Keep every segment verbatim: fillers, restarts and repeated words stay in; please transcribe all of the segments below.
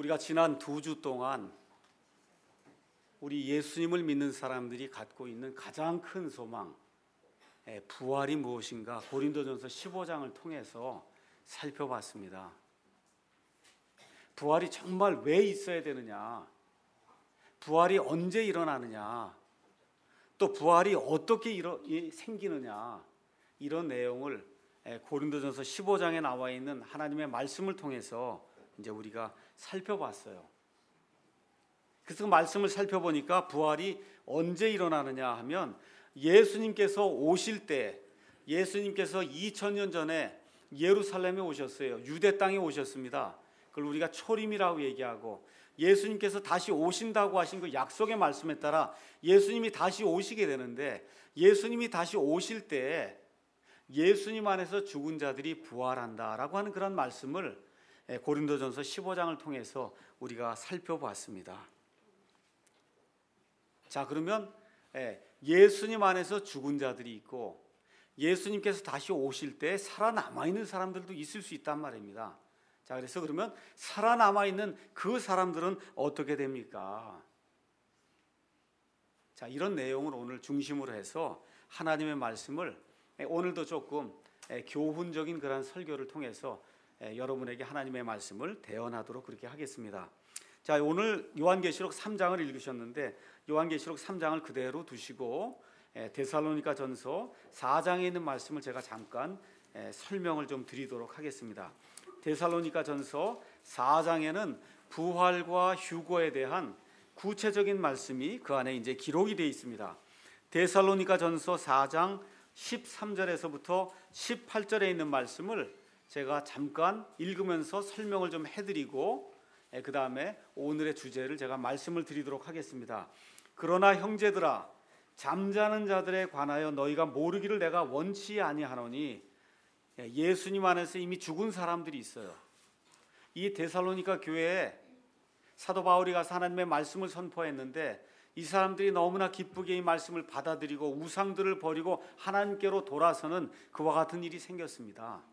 우리가 지난 두 주 동안 우리 예수님을 믿는 사람들이 갖고 있는 가장 큰 소망, 부활이 무엇인가 고린도전서 십오 장을 통해서 살펴봤습니다. 부활이 정말 왜 있어야 되느냐, 부활이 언제 일어나느냐, 또 부활이 어떻게 일어, 생기느냐, 이런 내용을 고린도전서 십오 장에 나와 있는 하나님의 말씀을 통해서 이제 우리가 살펴봤어요. 그래서 그 말씀을 살펴보니까 부활이 언제 일어나느냐 하면 예수님께서 오실 때, 예수님께서 이천 년 전에 예루살렘에 오셨어요. 유대 땅에 오셨습니다. 그걸 우리가 초림이라고 얘기하고, 예수님께서 다시 오신다고 하신 그 약속의 말씀에 따라 예수님이 다시 오시게 되는데, 예수님이 다시 오실 때 예수님 안에서 죽은 자들이 부활한다라고 하는 그런 말씀을 고린도전서 십오 장을 통해서 우리가 살펴봤습니다. 자, 그러면 예수님 안에서 죽은 자들이 있고 예수님께서 다시 오실 때 살아남아 있는 사람들도 있을 수 있단 말입니다. 자, 그래서 그러면 살아남아 있는 그 사람들은 어떻게 됩니까? 자, 이런 내용을 오늘 중심으로 해서 하나님의 말씀을 오늘도 조금 교훈적인 그런 설교를 통해서 여러분에게 하나님의 말씀을 대언하도록 그렇게 하겠습니다. 자, 오늘 요한계시록 삼 장을 읽으셨는데 요한계시록 삼 장을 그대로 두시고 데살로니가 전서 사 장에 있는 말씀을 제가 잠깐 설명을 좀 드리도록 하겠습니다. 데살로니가 전서 사 장에는 부활과 휴거에 대한 구체적인 말씀이 그 안에 이제 기록이 되어 있습니다. 데살로니가 전서 사 장 십삼 절에서부터 십팔 절에 있는 말씀을 제가 잠깐 읽으면서 설명을 좀 해드리고 그 다음에 오늘의 주제를 제가 말씀을 드리도록 하겠습니다. 그러나 형제들아, 잠자는 자들에 관하여 너희가 모르기를 내가 원치 아니하노니, 예수님 안에서 이미 죽은 사람들이 있어요. 이 데살로니가 교회에 사도 바울이 가서 하나님의 말씀을 선포했는데 이 사람들이 너무나 기쁘게 이 말씀을 받아들이고 우상들을 버리고 하나님께로 돌아서는 그와 같은 일이 생겼습니다.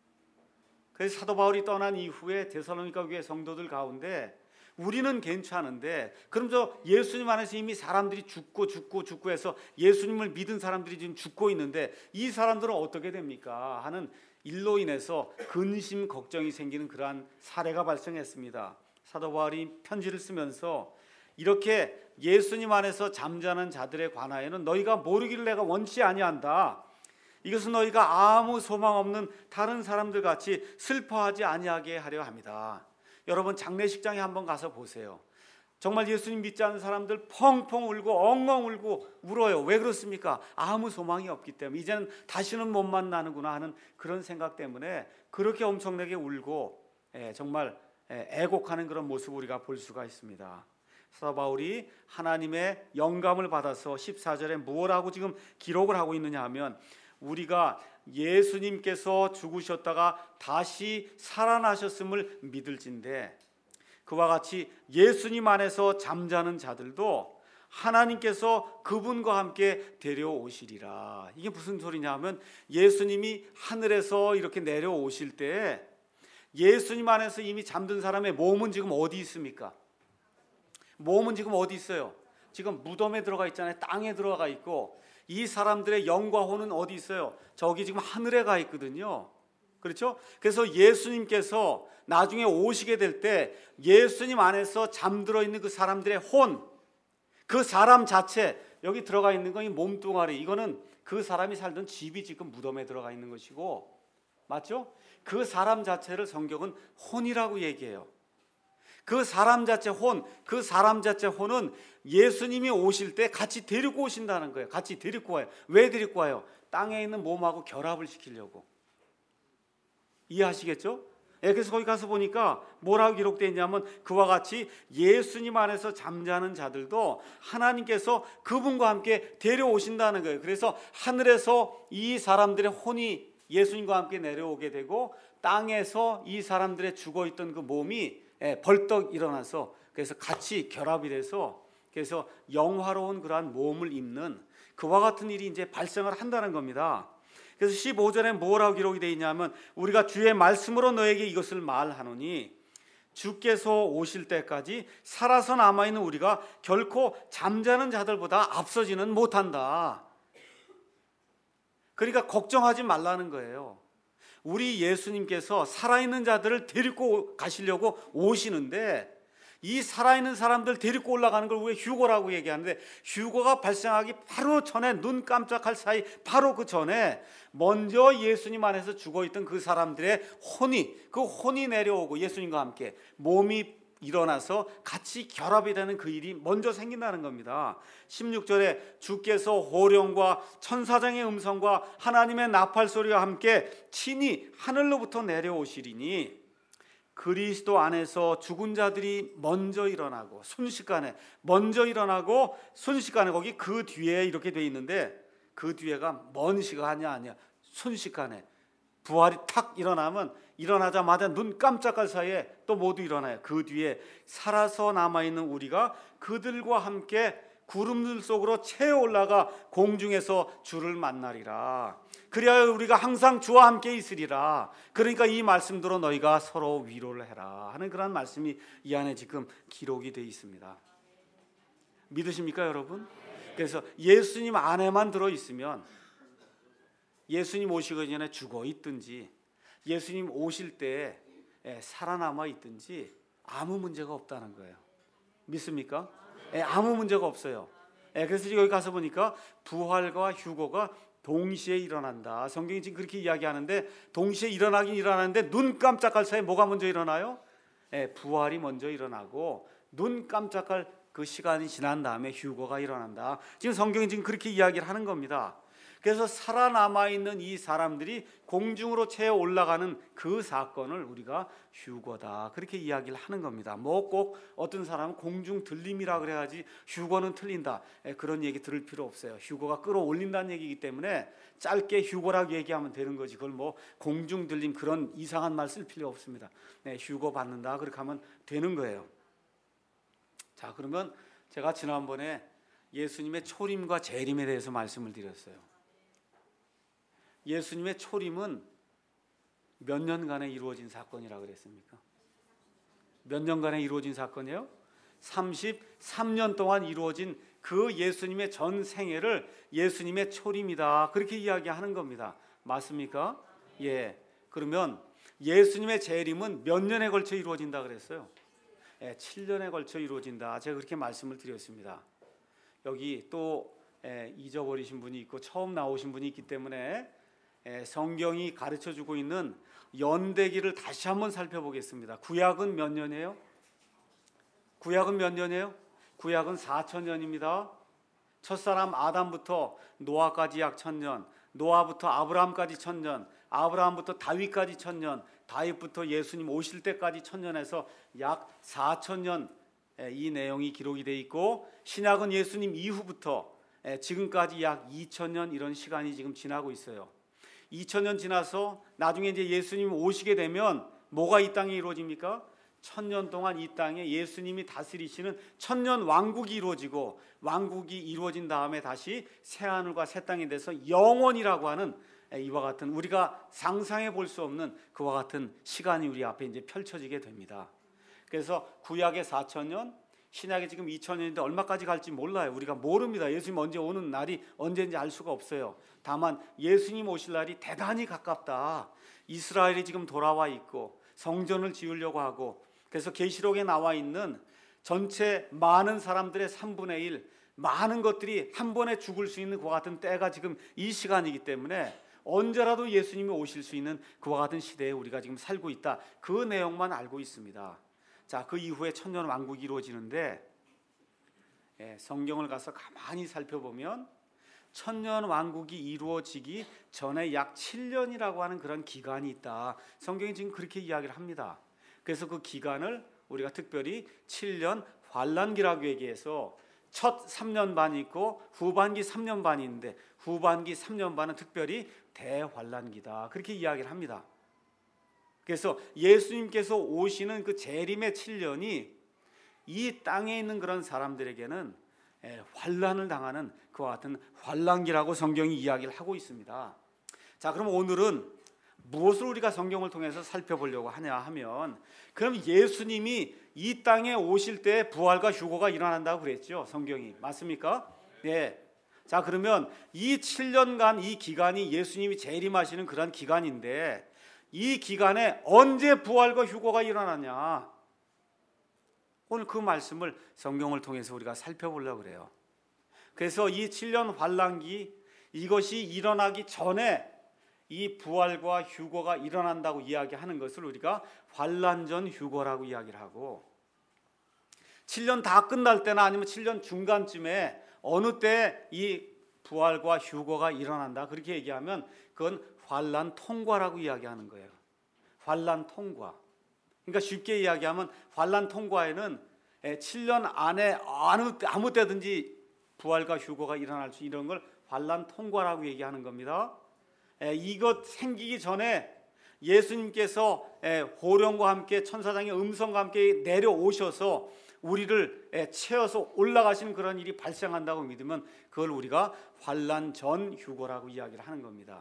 그래서 사도 바울이 떠난 이후에 데살로니가 교회 성도들 가운데 우리는 괜찮은데, 그럼 저 예수님 안에서 이미 사람들이 죽고 죽고 죽고 해서 예수님을 믿은 사람들이 지금 죽고 있는데 이 사람들은 어떻게 됩니까? 하는 일로 인해서 근심 걱정이 생기는 그러한 사례가 발생했습니다. 사도 바울이 편지를 쓰면서 이렇게 예수님 안에서 잠자는 자들에 관하여는 너희가 모르기를 내가 원치 아니한다. 이것은 너희가 아무 소망 없는 다른 사람들 같이 슬퍼하지 아니하게 하려 합니다. 여러분, 장례식장에 한번 가서 보세요. 정말 예수님 믿지 않는 사람들 펑펑 울고 엉엉 울고 울어요. 왜 그렇습니까? 아무 소망이 없기 때문에, 이제는 다시는 못 만나는구나 하는 그런 생각 때문에 그렇게 엄청나게 울고 정말 애곡하는 그런 모습을 우리가 볼 수가 있습니다. 사도 바울이 하나님의 영감을 받아서 십사 절에 무엇라고 지금 기록을 하고 있느냐 하면, 우리가 예수님께서 죽으셨다가 다시 살아나셨음을 믿을진데 그와 같이 예수님 안에서 잠자는 자들도 하나님께서 그분과 함께 데려오시리라. 이게 무슨 소리냐 하면, 예수님이 하늘에서 이렇게 내려오실 때 예수님 안에서 이미 잠든 사람의 몸은 지금 어디 있습니까? 몸은 지금 어디 있어요? 지금 무덤에 들어가 있잖아요. 땅에 들어가 있고, 이 사람들의 영과 혼은 어디 있어요? 저기 지금 하늘에 가 있거든요. 그렇죠? 그래서 예수님께서 나중에 오시게 될 때 예수님 안에서 잠들어 있는 그 사람들의 혼, 그 사람 자체, 여기 들어가 있는 건 이 몸뚱아리, 이거는 그 사람이 살던 집이 지금 무덤에 들어가 있는 것이고, 맞죠? 그 사람 자체를 성경은 혼이라고 얘기해요. 그 사람 자체 혼, 그 사람 자체 혼은 예수님이 오실 때 같이 데리고 오신다는 거예요. 같이 데리고 와요. 왜 데리고 와요? 땅에 있는 몸하고 결합을 시키려고. 이해하시겠죠? 예, 그래서 거기 가서 보니까 뭐라고 기록되어 있냐면, 그와 같이 예수님 안에서 잠자는 자들도 하나님께서 그분과 함께 데려오신다는 거예요. 그래서 하늘에서 이 사람들의 혼이 예수님과 함께 내려오게 되고, 땅에서 이 사람들의 죽어있던 그 몸이 벌떡 일어나서 그래서 같이 결합이 돼서 그래서 영화로운 그러한 몸을 입는 그와 같은 일이 이제 발생을 한다는 겁니다. 그래서 십오 절에 뭐라고 기록이 되어 있냐면, 우리가 주의 말씀으로 너에게 이것을 말하노니 주께서 오실 때까지 살아서 남아있는 우리가 결코 잠자는 자들보다 앞서지는 못한다. 그러니까 걱정하지 말라는 거예요. 우리 예수님께서 살아있는 자들을 데리고 가시려고 오시는데, 이 살아있는 사람들 데리고 올라가는 걸 왜 휴거라고 얘기하는데, 휴거가 발생하기 바로 전에, 눈 깜짝할 사이 바로 그 전에 먼저 예수님 안에서 죽어있던 그 사람들의 혼이, 그 혼이 내려오고 예수님과 함께 몸이 일어나서 같이 결합이 되는 그 일이 먼저 생긴다는 겁니다. 십육 절에 주께서 호령과 천사장의 음성과 하나님의 나팔 소리와 함께 친히 하늘로부터 내려오시리니, 그리스도 안에서 죽은 자들이 먼저 일어나고 순식간에 먼저 일어나고 순식간에, 거기 그 뒤에 이렇게 돼 있는데 그 뒤에가 먼 시간이 아니야. 순식간에 부활이 탁 일어나면 일어나자마자 눈 깜짝할 사이에 또 모두 일어나요. 그 뒤에 살아서 남아있는 우리가 그들과 함께 구름들 속으로 채어 올라가 공중에서 주를 만나리라. 그리하여 우리가 항상 주와 함께 있으리라. 그러니까 이 말씀대로 너희가 서로 위로를 해라 하는 그런 말씀이 이 안에 지금 기록이 되어 있습니다. 믿으십니까 여러분? 그래서 예수님 안에만 들어있으면, 예수님 오시기 전에 죽어 있든지 예수님 오실 때 살아남아 있든지 아무 문제가 없다는 거예요. 믿습니까? 예, 아무 문제가 없어요. 예, 그래서 여기 가서 보니까 부활과 휴거가 동시에 일어난다. 성경이 지금 그렇게 이야기하는데, 동시에 일어나긴 일어나는데 눈 깜짝할 사이에 뭐가 먼저 일어나요? 예, 부활이 먼저 일어나고 눈 깜짝할 그 시간이 지난 다음에 휴거가 일어난다. 지금 성경이 지금 그렇게 이야기를 하는 겁니다. 그래서 살아남아 있는 이 사람들이 공중으로 채어 올라가는 그 사건을 우리가 휴거다, 그렇게 이야기를 하는 겁니다. 뭐 꼭 어떤 사람은 공중 들림이라 그래야지 휴거는 틀린다, 그런 얘기 들을 필요 없어요. 휴거가 끌어올린다는 얘기이기 때문에 짧게 휴거라고 얘기하면 되는 거지, 그걸 뭐 공중 들림 그런 이상한 말 쓸 필요 없습니다. 네, 휴거 받는다 그렇게 하면 되는 거예요. 자, 그러면 제가 지난번에 예수님의 초림과 재림에 대해서 말씀을 드렸어요. 예수님의 초림은 몇 년간에 이루어진 사건이라고 그랬습니까? 몇 년간에 이루어진 사건이에요? 삼십삼 년 동안 이루어진 그 예수님의 전 생애를 예수님의 초림이다, 그렇게 이야기하는 겁니다. 맞습니까? 예. 그러면 예수님의 재림은 몇 년에 걸쳐 이루어진다 그랬어요? 예, 칠 년에 걸쳐 이루어진다, 제가 그렇게 말씀을 드렸습니다. 여기 또 예, 잊어버리신 분이 있고 처음 나오신 분이 있기 때문에 예, 성경이 가르쳐주고 있는 연대기를 다시 한번 살펴보겠습니다. 구약은 몇 년이에요? 구약은 몇 년이에요? 구약은 사천 년입니다. 첫사람 아담부터 노아까지 약 천년, 노아부터 아브라함까지 천년, 아브라함부터 다윗까지 천년, 다윗부터 예수님 오실 때까지 천년에서 약 사천 년 이 내용이 기록이 되어 있고, 신약은 예수님 이후부터 지금까지 약 이천 년 이런 시간이 지금 지나고 있어요. 이천 년 지나서 나중에 이제 예수님 오시게 되면 뭐가 이 땅에 이루어집니까? 천년 동안 이 땅에 예수님이 다스리시는 천년 왕국이 이루어지고, 왕국이 이루어진 다음에 다시 새하늘과 새 땅에 대해서 영원이라고 하는 이와 같은 우리가 상상해 볼 수 없는 그와 같은 시간이 우리 앞에 이제 펼쳐지게 됩니다. 그래서 구약의 사천 년, 신약이 지금 이천 년인데 얼마까지 갈지 몰라요. 우리가 모릅니다. 예수님 언제 오는 날이 언제인지 알 수가 없어요. 다만 예수님 오실 날이 대단히 가깝다. 이스라엘이 지금 돌아와 있고 성전을 지으려고 하고, 그래서 계시록에 나와 있는 전체 많은 사람들의 삼분의 일, 많은 것들이 한 번에 죽을 수 있는 그와 같은 때가 지금 이 시간이기 때문에 언제라도 예수님이 오실 수 있는 그와 같은 시대에 우리가 지금 살고 있다, 그 내용만 알고 있습니다. 자, 그 이후에 천년 왕국이 이루어지는데, 예, 성경을 가서 가만히 살펴보면 천년 왕국이 이루어지기 전에 약 칠 년이라고 하는 그런 기간이 있다. 성경이 지금 그렇게 이야기를 합니다. 그래서 그 기간을 우리가 특별히 칠 년 환란기라고 얘기해서, 첫 삼 년 반이 있고 후반기 삼 년 반이 있는데 후반기 삼 년 반은 특별히 대환란기다, 그렇게 이야기를 합니다. 그래서 예수님께서 오시는 그 재림의 칠 년이 이 땅에 있는 그런 사람들에게는 환란을 당하는 그와 같은 환란기라고 성경이 이야기를 하고 있습니다. 자, 그럼 오늘은 무엇을 우리가 성경을 통해서 살펴보려고 하냐 하면, 그럼 예수님이 이 땅에 오실 때 부활과 휴거가 일어난다고 그랬죠, 성경이. 맞습니까? 네. 자, 그러면 이 칠 년간 이 기간이 예수님이 재림하시는 그런 기간인데, 이 기간에 언제 부활과 휴거가 일어나냐? 오늘 그 말씀을 성경을 통해서 우리가 살펴보려고 그래요. 그래서 이 칠 년 환란기, 이것이 일어나기 전에 이 부활과 휴거가 일어난다고 이야기하는 것을 우리가 환란전 휴거라고 이야기를 하고, 칠 년 다 끝날 때나 아니면 칠 년 중간쯤에 어느 때 이 부활과 휴거가 일어난다 그렇게 얘기하면 그건 환란 통과라고 이야기하는 거예요. 환란 통과. 그러니까 쉽게 이야기하면 환란 통과에는 칠 년 안에 아무, 아무 때든지 부활과 휴거가 일어날 수 이런 걸 환란 통과라고 얘기하는 겁니다. 이것 생기기 전에 예수님께서 호령과 함께 천사장의 음성과 함께 내려오셔서 우리를 채워서 올라가시는 그런 일이 발생한다고 믿으면 그걸 우리가 환란 전 휴거라고 이야기를 하는 겁니다.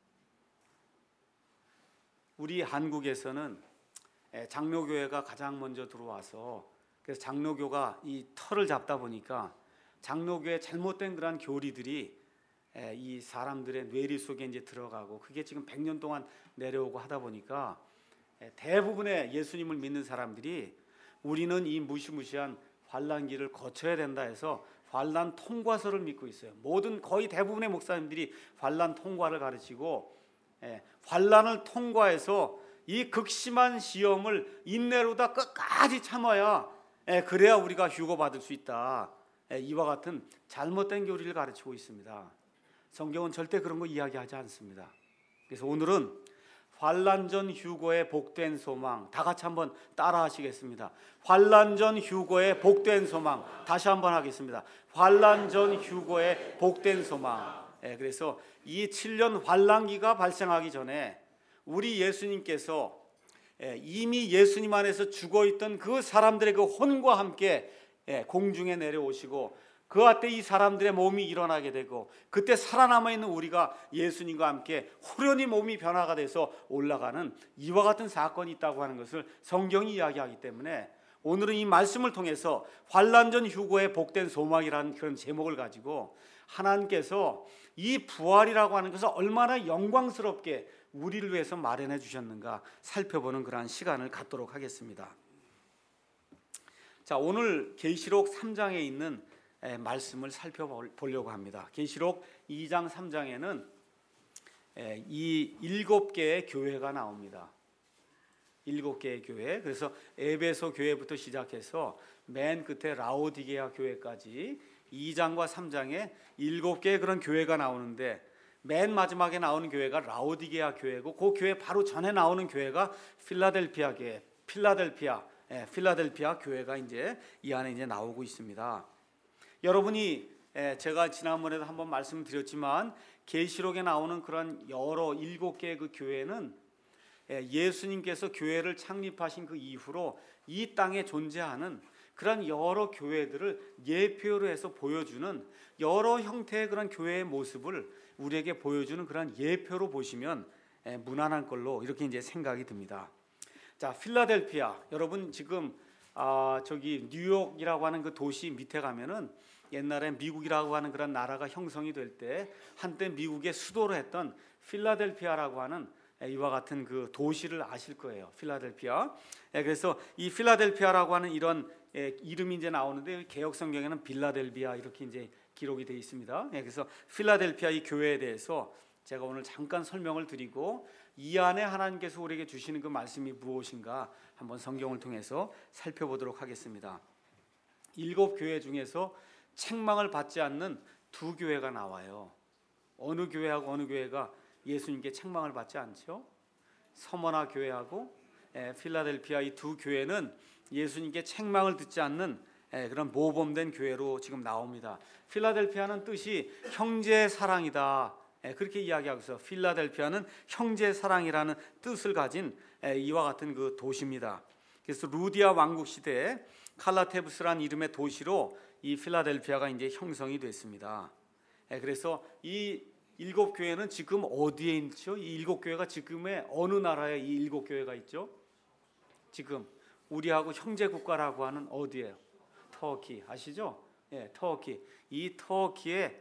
우리 한국에서는 장로교회가 가장 먼저 들어와서, 그래서 장로교가 이 털을 잡다 보니까 장로교의 잘못된 그런 교리들이 이 사람들의 뇌리 속에 이제 들어가고, 그게 지금 백 년 동안 내려오고 하다 보니까 대부분의 예수님을 믿는 사람들이 우리는 이 무시무시한 환란기를 거쳐야 된다 해서 환란 통과서를 믿고 있어요. 모든 거의 대부분의 목사님들이 환란 통과를 가르치고, 환란을 통과해서 이 극심한 시험을 인내로다 끝까지 참아야 그래야 우리가 휴거 받을 수 있다. 이와 같은 잘못된 교리를 가르치고 있습니다. 성경은 절대 그런 거 이야기하지 않습니다. 그래서 오늘은 환란전 휴거의 복된 소망, 다 같이 한번 따라 하시겠습니다. 환란전 휴거의 복된 소망, 다시 한번 하겠습니다. 환란전 휴거의 복된 소망. 예, 그래서 이 칠 년 환란기가 발생하기 전에 우리 예수님께서 예, 이미 예수님 안에서 죽어있던 그 사람들의 그 혼과 함께 예, 공중에 내려오시고, 그 앞에 이 사람들의 몸이 일어나게 되고, 그때 살아남아있는 우리가 예수님과 함께 후련히 몸이 변화가 돼서 올라가는 이와 같은 사건이 있다고 하는 것을 성경이 이야기하기 때문에 오늘은 이 말씀을 통해서 환란전 휴거의 복된 소망이라는 그런 제목을 가지고 하나님께서 이 부활이라고 하는 것을 얼마나 영광스럽게 우리를 위해서 마련해 주셨는가 살펴보는 그러한 시간을 갖도록 하겠습니다. 자, 오늘 계시록 삼 장에 있는 말씀을 살펴보려고 합니다. 계시록 이 장 삼 장에는 이 일곱 개의 교회가 나옵니다. 일곱 개의 교회. 그래서 에베소 교회부터 시작해서 맨 끝에 라오디게아 교회까지 이 장과 삼 장에 일곱 개의 그런 교회가 나오는데, 맨 마지막에 나오는 교회가 라오디게아 교회고, 그 교회 바로 전에 나오는 교회가 필라델피아 교회, 필라델피아, 예, 필라델피아 교회가 이제 이 안에 이제 나오고 있습니다. 여러분이 제가 지난번에도 한번 말씀드렸지만 계시록에 나오는 그런 여러 일곱 개의 그 교회는 예수님께서 교회를 창립하신 그 이후로 이 땅에 존재하는 그런 여러 교회들을 예표로 해서 보여주는 여러 형태의 그런 교회의 모습을 우리에게 보여주는 그런 예표로 보시면 무난할 걸로 이렇게 이제 생각이 듭니다. 자, 필라델피아, 여러분 지금 아, 저기 뉴욕이라고 하는 그 도시 밑에 가면은 옛날에 미국이라고 하는 그런 나라가 형성이 될 때 한때 미국의 수도로 했던 필라델피아라고 하는 이와 같은 그 도시를 아실 거예요. 필라델피아. 그래서 이 필라델피아라고 하는 이런 이름이 이제 나오는데 개역 성경에는 빌라델비아 이렇게 이제 기록이 되어 있습니다. 그래서 필라델피아 이 교회에 대해서 제가 오늘 잠깐 설명을 드리고, 이 안에 하나님께서 우리에게 주시는 그 말씀이 무엇인가 한번 성경을 통해서 살펴보도록 하겠습니다. 일곱 교회 중에서 책망을 받지 않는 두 교회가 나와요. 어느 교회하고 어느 교회가 예수님께 책망을 받지 않죠? 서머나 교회하고 필라델피아 이 두 교회는 예수님께 책망을 듣지 않는 그런 모범된 교회로 지금 나옵니다. 필라델피아는 뜻이 형제 사랑이다, 그렇게 이야기하고 있어. 필라델피아는 형제 사랑이라는 뜻을 가진 이와 같은 그 도시입니다. 그래서 루디아 왕국 시대에 칼라테브스라는 이름의 도시로 이 필라델피아가 이제 형성이 됐습니다. 그래서 이 일곱 교회는 지금 어디에 있죠? 이 일곱 교회가 지금의 어느 나라에 이 일곱 교회가 있죠? 지금 우리하고 형제 국가라고 하는 어디예요? 터키 아시죠? 예, 터키. 이 터키에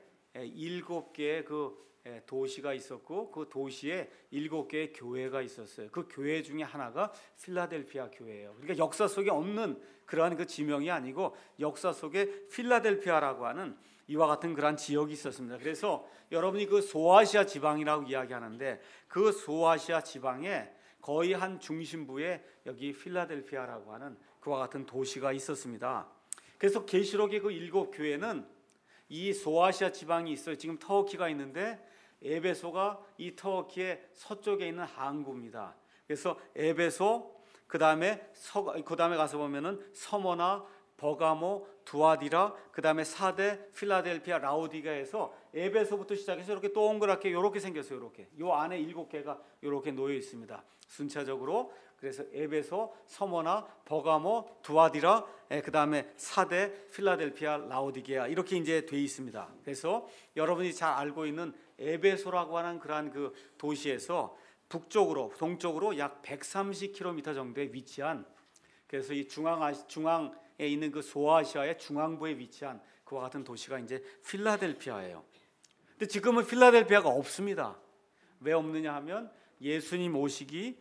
일곱 개의 그 도시가 있었고 그 도시에 일곱 개의 교회가 있었어요. 그 교회 중에 하나가 필라델피아 교회예요. 그러니까 역사 속에 없는 그러한 그 지명이 아니고 역사 속에 필라델피아라고 하는 이와 같은 그러한 지역이 있었습니다. 그래서 여러분이 그 소아시아 지방이라고 이야기하는데 그 소아시아 지방에 거의 한 중심부에 여기 필라델피아라고 하는 그와 같은 도시가 있었습니다. 그래서 계시록의 그 일곱 교회는 이 소아시아 지방이 있어요. 지금 터키가 있는데 에베소가 이 터키의 서쪽에 있는 항구입니다. 그래서 에베소, 그 다음에 그 다음에 가서 보면은 서머나, 버가모, 두아디라, 그 다음에 사대, 필라델피아, 라오디가에서 에베소부터 시작해서 이렇게 동그랗게 이렇게 생겼어요. 이렇게 요 안에 일곱 개가 이렇게 놓여 있습니다. 순차적으로. 그래서 에베소, 서머나, 버가모, 두아디라, 그 다음에 사대, 필라델피아, 라오디게아 이렇게 이제 돼 있습니다. 그래서 여러분이 잘 알고 있는 에베소라고 하는 그러한 그 도시에서 북쪽으로 동쪽으로 약 백삼십 킬로미터 정도에 위치한, 그래서 이 중앙 아시, 중앙에 있는 그 소아시아의 중앙부에 위치한 그와 같은 도시가 이제 필라델피아예요. 근데 지금은 필라델피아가 없습니다. 왜 없느냐 하면 예수님 오시기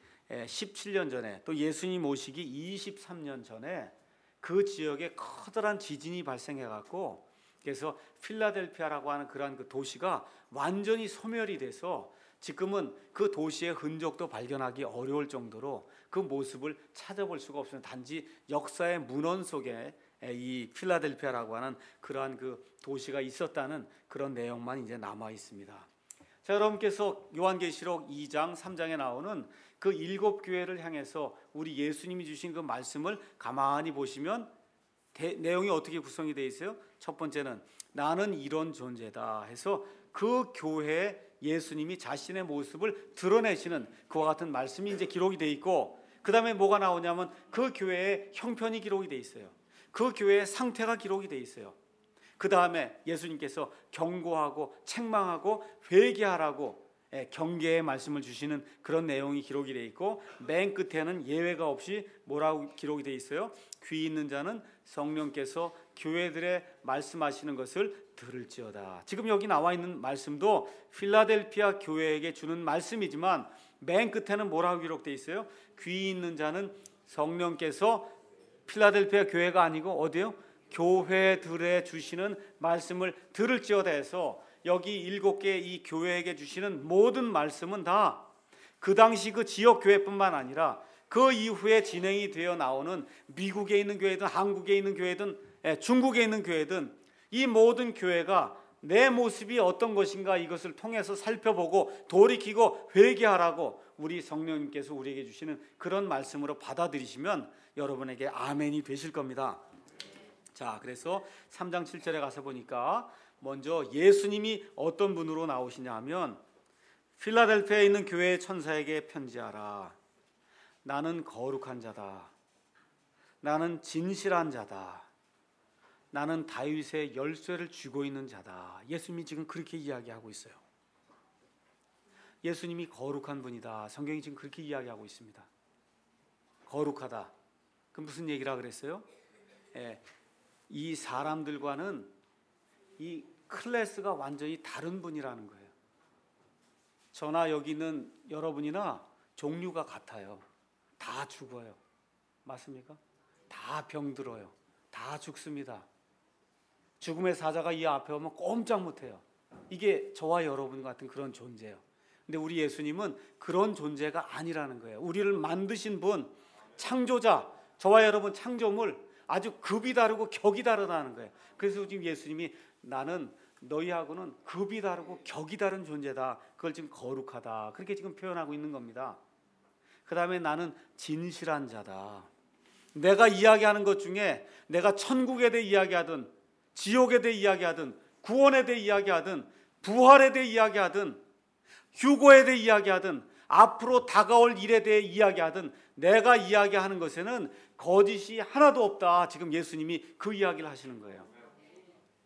십칠 년 전에 또 예수님 오시기 이십삼 년 전에 그 지역에 커다란 지진이 발생해 갖고 그래서 필라델피아라고 하는 그러한 그 도시가 완전히 소멸이 돼서 지금은 그 도시의 흔적도 발견하기 어려울 정도로 그 모습을 찾아볼 수가 없어요. 단지 역사의 문헌 속에 이 필라델피아라고 하는 그러한 그 도시가 있었다는 그런 내용만 이제 남아 있습니다. 자, 여러분께서 요한계시록 이 장 삼 장에 나오는 그 일곱 교회를 향해서 우리 예수님이 주신 그 말씀을 가만히 보시면 대, 내용이 어떻게 구성이 되어 있어요? 첫 번째는 나는 이런 존재다 해서 그 교회에 예수님이 자신의 모습을 드러내시는 그와 같은 말씀이 이제 기록이 되어 있고, 그 다음에 뭐가 나오냐면 그 교회의 형편이 기록이 되어 있어요. 그 교회의 상태가 기록이 되어 있어요. 그 다음에 예수님께서 경고하고 책망하고 회개하라고 경계의 말씀을 주시는 그런 내용이 기록이 되어 있고, 맨 끝에는 예외가 없이 뭐라고 기록이 되어 있어요? 귀 있는 자는 성령께서 교회들의 말씀하시는 것을 들을지어다. 지금 여기 나와 있는 말씀도 필라델피아 교회에게 주는 말씀이지만 맨 끝에는 뭐라고 기록되어 있어요? 귀 있는 자는 성령께서 필라델피아 교회가 아니고 어디요? 교회들에 주시는 말씀을 들을지어다 해서 여기 일곱 개 이 교회에게 주시는 모든 말씀은 다 그 당시 그 지역 교회뿐만 아니라 그 이후에 진행이 되어 나오는 미국에 있는 교회든 한국에 있는 교회든 중국에 있는 교회든 이 모든 교회가 내 모습이 어떤 것인가 이것을 통해서 살펴보고 돌이키고 회개하라고 우리 성령님께서 우리에게 주시는 그런 말씀으로 받아들이시면 여러분에게 아멘이 되실 겁니다. 자, 그래서 삼 장 칠 절에 가서 보니까 먼저 예수님이 어떤 분으로 나오시냐 하면 필라델피아에 있는 교회의 천사에게 편지하라. 나는 거룩한 자다. 나는 진실한 자다. 나는 다윗의 열쇠를 쥐고 있는 자다. 예수님이 지금 그렇게 이야기하고 있어요. 예수님이 거룩한 분이다. 성경이 지금 그렇게 이야기하고 있습니다. 거룩하다. 그 무슨 얘기라 그랬어요? 예, 이 사람들과는 이 클래스가 완전히 다른 분이라는 거예요. 저나 여기 있는 여러분이나 종류가 같아요. 다 죽어요. 맞습니까? 다 병들어요. 다 죽습니다. 죽음의 사자가 이 앞에 오면 꼼짝 못해요. 이게 저와 여러분 같은 그런 존재예요. 근데 우리 예수님은 그런 존재가 아니라는 거예요. 우리를 만드신 분, 창조자, 저와 여러분 창조물 아주 급이 다르고 격이 다르다는 거예요. 그래서 지금 예수님이 나는 너희하고는 급이 다르고 격이 다른 존재다. 그걸 지금 거룩하다. 그렇게 지금 표현하고 있는 겁니다. 그 다음에 나는 진실한 자다. 내가 이야기하는 것 중에 내가 천국에 대해 이야기하든 지옥에 대해 이야기하든 구원에 대해 이야기하든 부활에 대해 이야기하든 휴거에 대해 이야기하든 앞으로 다가올 일에 대해 이야기하든 내가 이야기하는 것에는 거짓이 하나도 없다. 지금 예수님이 그 이야기를 하시는 거예요.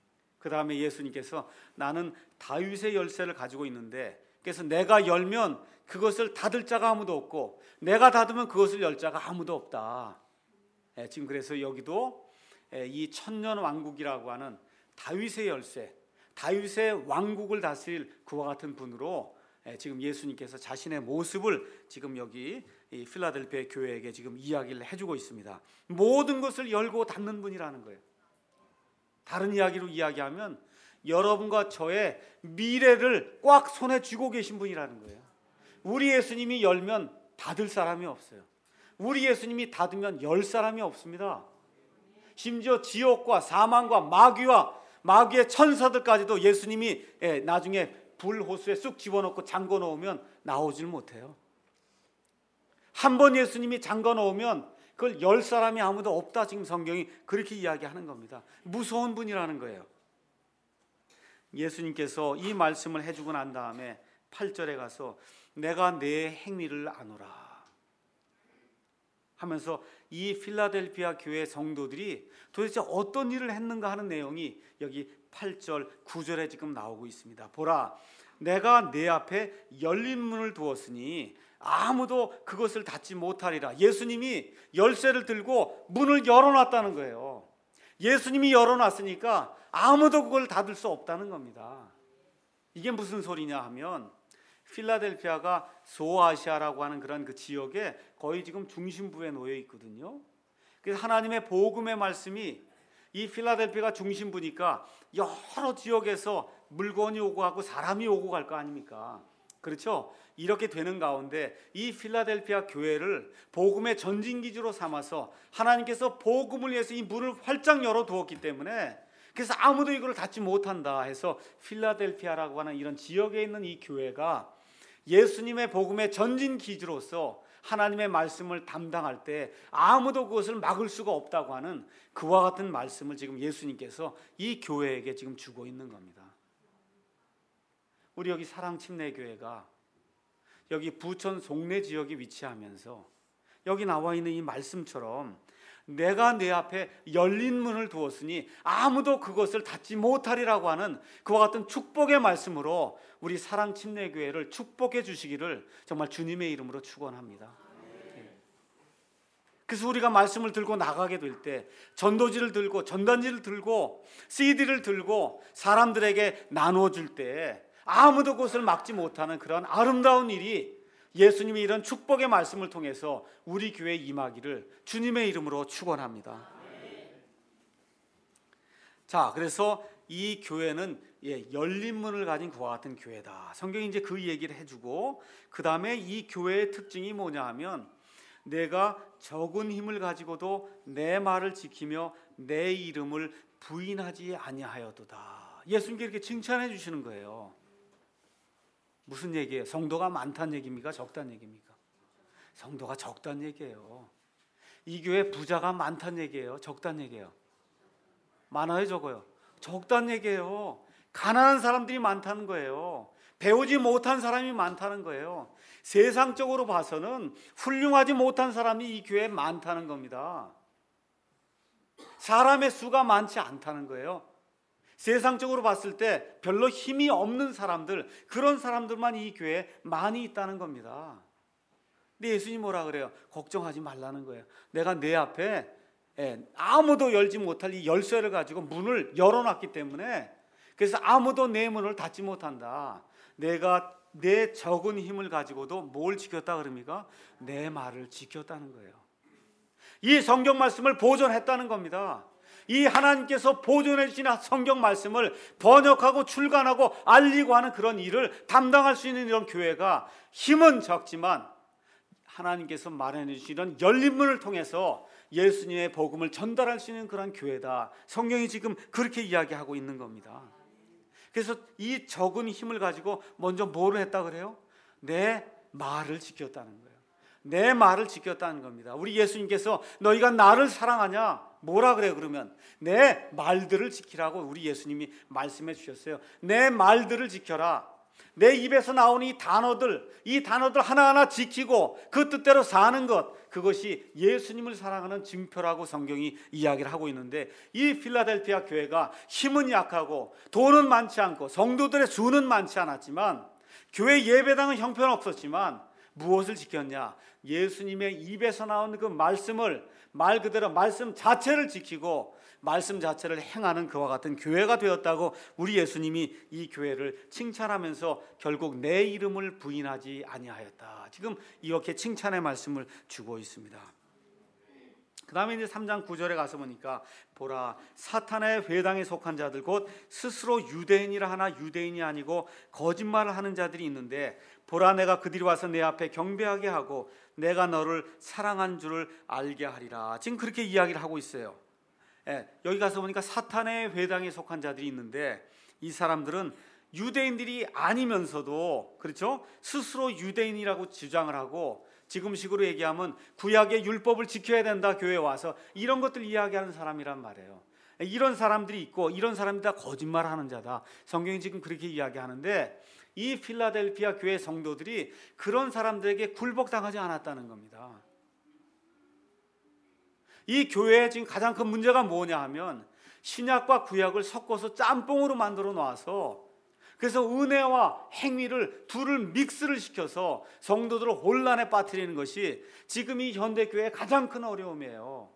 그 다음에 예수님께서 나는 다윗의 열쇠를 가지고 있는데, 그래서 내가 열면 그것을 닫을 자가 아무도 없고 내가 닫으면 그것을 열 자가 아무도 없다. 예, 지금 그래서 여기도 예, 이 천년 왕국이라고 하는 다윗의 열쇠, 다윗의 왕국을 다스릴 그와 같은 분으로 예, 지금 예수님께서 자신의 모습을 지금 여기 이 필라델피아 교회에게 지금 이야기를 해주고 있습니다. 모든 것을 열고 닫는 분이라는 거예요. 다른 이야기로 이야기하면 여러분과 저의 미래를 꽉 손에 쥐고 계신 분이라는 거예요. 우리 예수님이 열면 닫을 사람이 없어요. 우리 예수님이 닫으면 열 사람이 없습니다. 심지어 지옥과 사망과 마귀와 마귀의 천사들까지도 예수님이 나중에 불호수에 쑥 집어넣고 잠궈 놓으면 나오질 못해요. 한 번 예수님이 잠궈 놓으면 그걸 열 사람이 아무도 없다. 지금 성경이 그렇게 이야기하는 겁니다. 무서운 분이라는 거예요. 예수님께서 이 말씀을 해주고 난 다음에 팔 절에 가서 내가 내 행위를 아노라 하면서 이 필라델피아 교회 성도들이 도대체 어떤 일을 했는가 하는 내용이 여기 팔 절, 구 절에 지금 나오고 있습니다. 보라, 내가 내 앞에 열린 문을 두었으니 아무도 그것을 닫지 못하리라. 예수님이 열쇠를 들고 문을 열어놨다는 거예요. 예수님이 열어놨으니까 아무도 그걸 닫을 수 없다는 겁니다. 이게 무슨 소리냐 하면 필라델피아가 소아시아라고 하는 그런 그 지역에 거의 지금 중심부에 놓여 있거든요. 그래서 하나님의 복음의 말씀이 이 필라델피아가 중심부니까 여러 지역에서 물건이 오고 가고 사람이 오고 갈 거 아닙니까? 그렇죠? 이렇게 되는 가운데 이 필라델피아 교회를 복음의 전진기지로 삼아서 하나님께서 복음을 위해서 이 문을 활짝 열어두었기 때문에 그래서 아무도 이걸 닫지 못한다 해서 필라델피아라고 하는 이런 지역에 있는 이 교회가 예수님의 복음의 전진기지로서 하나님의 말씀을 담당할 때 아무도 그것을 막을 수가 없다고 하는 그와 같은 말씀을 지금 예수님께서 이 교회에게 지금 주고 있는 겁니다. 우리 여기 사랑침례교회가 여기 부천 송내 지역에 위치하면서 여기 나와 있는 이 말씀처럼 내가 내 앞에 열린 문을 두었으니 아무도 그것을 닫지 못하리라고 하는 그와 같은 축복의 말씀으로 우리 사랑침례교회를 축복해 주시기를 정말 주님의 이름으로 축원합니다. 그래서 우리가 말씀을 들고 나가게 될 때 전도지를 들고 전단지를 들고 씨디를 들고 사람들에게 나눠줄 때 아무도 그것을 막지 못하는 그런 아름다운 일이 예수님이 이런 축복의 말씀을 통해서 우리 교회에 임하기를 주님의 이름으로 축원합니다. 자, 그래서 이 교회는 예, 열린 문을 가진 그와 같은 교회다. 성경이 이제 그 얘기를 해주고 그 다음에 이 교회의 특징이 뭐냐 하면 내가 적은 힘을 가지고도 내 말을 지키며 내 이름을 부인하지 아니하여도다. 예수님께 이렇게 칭찬해 주시는 거예요. 무슨 얘기예요? 성도가 많다는 얘기입니까? 적다는 얘기입니까? 성도가 적다는 얘기예요. 이 교회 부자가 많다는 얘기예요? 적다는 얘기예요? 많아요, 적어요? 적다는 얘기예요. 가난한 사람들이 많다는 거예요. 배우지 못한 사람이 많다는 거예요. 세상적으로 봐서는 훌륭하지 못한 사람이 이 교회에 많다는 겁니다. 사람의 수가 많지 않다는 거예요. 세상적으로 봤을 때 별로 힘이 없는 사람들, 그런 사람들만 이 교회에 많이 있다는 겁니다. 근데 예수님 뭐라 그래요? 걱정하지 말라는 거예요. 내가 내 앞에 아무도 열지 못할 이 열쇠를 가지고 문을 열어놨기 때문에 그래서 아무도 내 문을 닫지 못한다. 내가 내 적은 힘을 가지고도 뭘 지켰다 그럽니까? 내 말을 지켰다는 거예요. 이 성경 말씀을 보존했다는 겁니다. 이 하나님께서 보존해 주신 성경 말씀을 번역하고 출간하고 알리고 하는 그런 일을 담당할 수 있는 이런 교회가 힘은 적지만 하나님께서 마련해 주시는 열린 문을 통해서 예수님의 복음을 전달할 수 있는 그런 교회다. 성경이 지금 그렇게 이야기하고 있는 겁니다. 그래서 이 적은 힘을 가지고 먼저 뭐를 했다 그래요? 내 말을 지켰다는 거예요. 내 말을 지켰다는 겁니다. 우리 예수님께서 너희가 나를 사랑하냐? 뭐라 그래요? 그러면 내 말들을 지키라고 우리 예수님이 말씀해 주셨어요. 내 말들을 지켜라. 내 입에서 나오는 이 단어들, 이 단어들 하나하나 지키고 그 뜻대로 사는 것, 그것이 예수님을 사랑하는 증표라고 성경이 이야기를 하고 있는데, 이 필라델피아 교회가 힘은 약하고 돈은 많지 않고 성도들의 수는 많지 않았지만, 교회 예배당은 형편없었지만 무엇을 지켰냐? 예수님의 입에서 나오는 그 말씀을, 말 그대로 말씀 자체를 지키고 말씀 자체를 행하는 그와 같은 교회가 되었다고 우리 예수님이 이 교회를 칭찬하면서 결국 내 이름을 부인하지 아니하였다, 지금 이렇게 칭찬의 말씀을 주고 있습니다. 그 다음에 이제 삼 장 구 절에 가서 보니까, 보라, 사탄의 회당에 속한 자들 곧 스스로 유대인이라 하나 유대인이 아니고 거짓말을 하는 자들이 있는데, 보라, 내가 그들이 와서 내 앞에 경배하게 하고 내가 너를 사랑한 줄을 알게 하리라. 지금 그렇게 이야기를 하고 있어요. 예, 여기 가서 보니까 사탄의 회당에 속한 자들이 있는데, 이 사람들은 유대인들이 아니면서도, 그렇죠, 스스로 유대인이라고 주장을 하고, 지금식으로 얘기하면 구약의 율법을 지켜야 된다, 교회에 와서 이런 것들 이야기하는 사람이란 말이에요. 이런 사람들이 있고, 이런 사람들이 다 거짓말하는 자다, 성경이 지금 그렇게 이야기하는데, 이 필라델피아 교회 성도들이 그런 사람들에게 굴복당하지 않았다는 겁니다. 이 교회의 지금 가장 큰 문제가 뭐냐 하면, 신약과 구약을 섞어서 짬뽕으로 만들어 놔서, 그래서 은혜와 행위를 둘을 믹스를 시켜서 성도들을 혼란에 빠뜨리는 것이 지금 이 현대교회의 가장 큰 어려움이에요.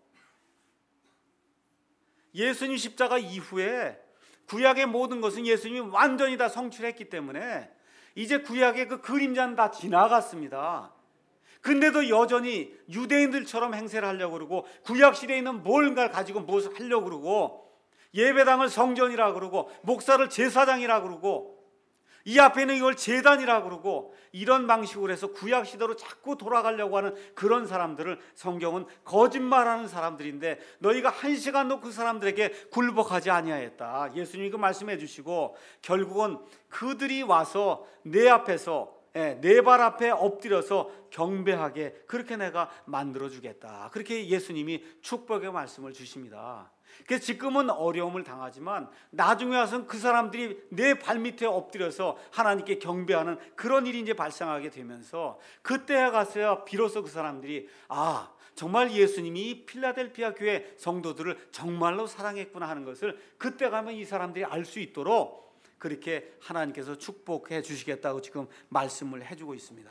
예수님 십자가 이후에 구약의 모든 것은 예수님이 완전히 다 성취했기 때문에 이제 구약의 그 그림자는 다 지나갔습니다. 근데도 여전히 유대인들처럼 행세를 하려고 그러고, 구약시대에 있는 뭔가를 가지고 무엇을 하려고 그러고, 예배당을 성전이라고 그러고, 목사를 제사장이라고 그러고, 이 앞에 있는 이걸 제단이라고 그러고, 이런 방식으로 해서 구약시대로 자꾸 돌아가려고 하는 그런 사람들을 성경은 거짓말하는 사람들인데, 너희가 한 시간도 그 사람들에게 굴복하지 아니하였다, 예수님이 그 말씀해 주시고, 결국은 그들이 와서 내 앞에서, 내 발 앞에 엎드려서 경배하게 그렇게 내가 만들어주겠다, 그렇게 예수님이 축복의 말씀을 주십니다. 그래서 지금은 어려움을 당하지만 나중에 와서는 그 사람들이 내 발밑에 엎드려서 하나님께 경배하는 그런 일이 이제 발생하게 되면서, 그때에 가서야 비로소 그 사람들이, 아, 정말 예수님이 필라델피아 교회 성도들을 정말로 사랑했구나 하는 것을 그때 가면 이 사람들이 알 수 있도록 그렇게 하나님께서 축복해 주시겠다고 지금 말씀을 해주고 있습니다.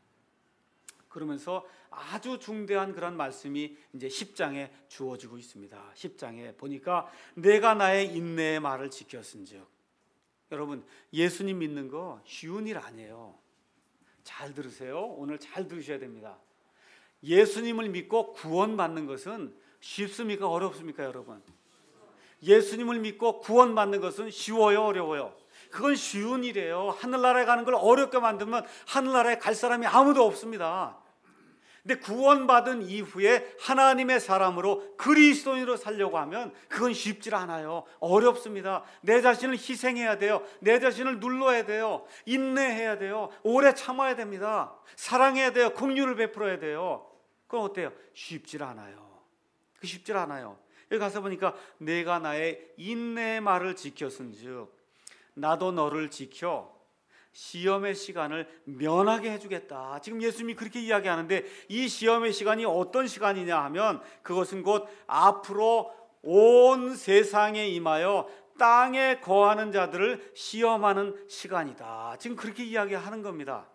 그러면서 아주 중대한 그런 말씀이 이제 십 장에 주어지고 있습니다. 십 장에 보니까 내가 나의 인내의 말을 지켰은즉. 여러분, 예수님 믿는 거 쉬운 일 아니에요. 잘 들으세요. 오늘 잘 들으셔야 됩니다. 예수님을 믿고 구원받는 것은 쉽습니까? 어렵습니까, 여러분? 예수님을 믿고 구원받는 것은 쉬워요, 어려워요? 그건 쉬운 일이에요. 하늘나라에 가는 걸 어렵게 만들면 하늘나라에 갈 사람이 아무도 없습니다. 근데 구원받은 이후에 하나님의 사람으로 그리스도인으로 살려고 하면 그건 쉽지 않아요. 어렵습니다. 내 자신을 희생해야 돼요. 내 자신을 눌러야 돼요. 인내해야 돼요. 오래 참아야 됩니다. 사랑해야 돼요. 긍휼을 베풀어야 돼요. 그건 어때요? 쉽지 않아요. 그 쉽지 않아요. 여기 가서 보니까 내가 나의 인내의 말을 지켰은즉 나도 너를 지켜 시험의 시간을 면하게 해주겠다. 지금 예수님이 그렇게 이야기하는데, 이 시험의 시간이 어떤 시간이냐 하면 그것은 곧 앞으로 온 세상에 임하여 땅에 거하는 자들을 시험하는 시간이다. 지금 그렇게 이야기하는 겁니다.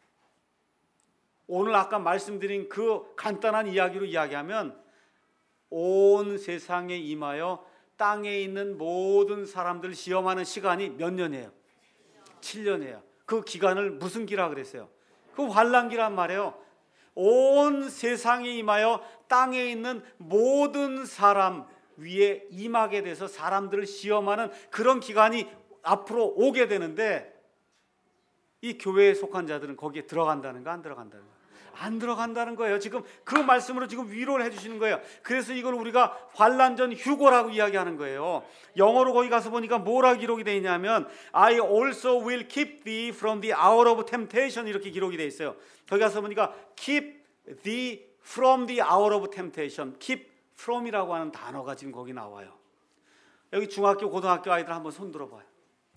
오늘 아까 말씀드린 그 간단한 이야기로 이야기하면 온 세상에 임하여 땅에 있는 모든 사람들 시험하는 시간이 몇 년이에요? 칠 년이에요. 그 기간을 무슨 기라 그랬어요? 그 환란기란 말이에요. 온 세상에 임하여 땅에 있는 모든 사람 위에 임하게 돼서 사람들을 시험하는 그런 기간이 앞으로 오게 되는데, 이 교회에 속한 자들은 거기에 들어간다는 거, 안 들어간다는 거? 안 들어간다는 거예요. 지금 그 말씀으로 지금 위로를 해주시는 거예요. 그래서 이걸 우리가 환난전 휴고라고 이야기하는 거예요. 영어로 거기 가서 보니까 뭐라 기록이 되어 있냐면 I also will keep thee from the hour of temptation, 이렇게 기록이 되어 있어요. 거기 가서 보니까 keep thee from the hour of temptation, keep from이라고 하는 단어가 지금 거기 나와요. 여기 중학교 고등학교 아이들 한번 손 들어봐요.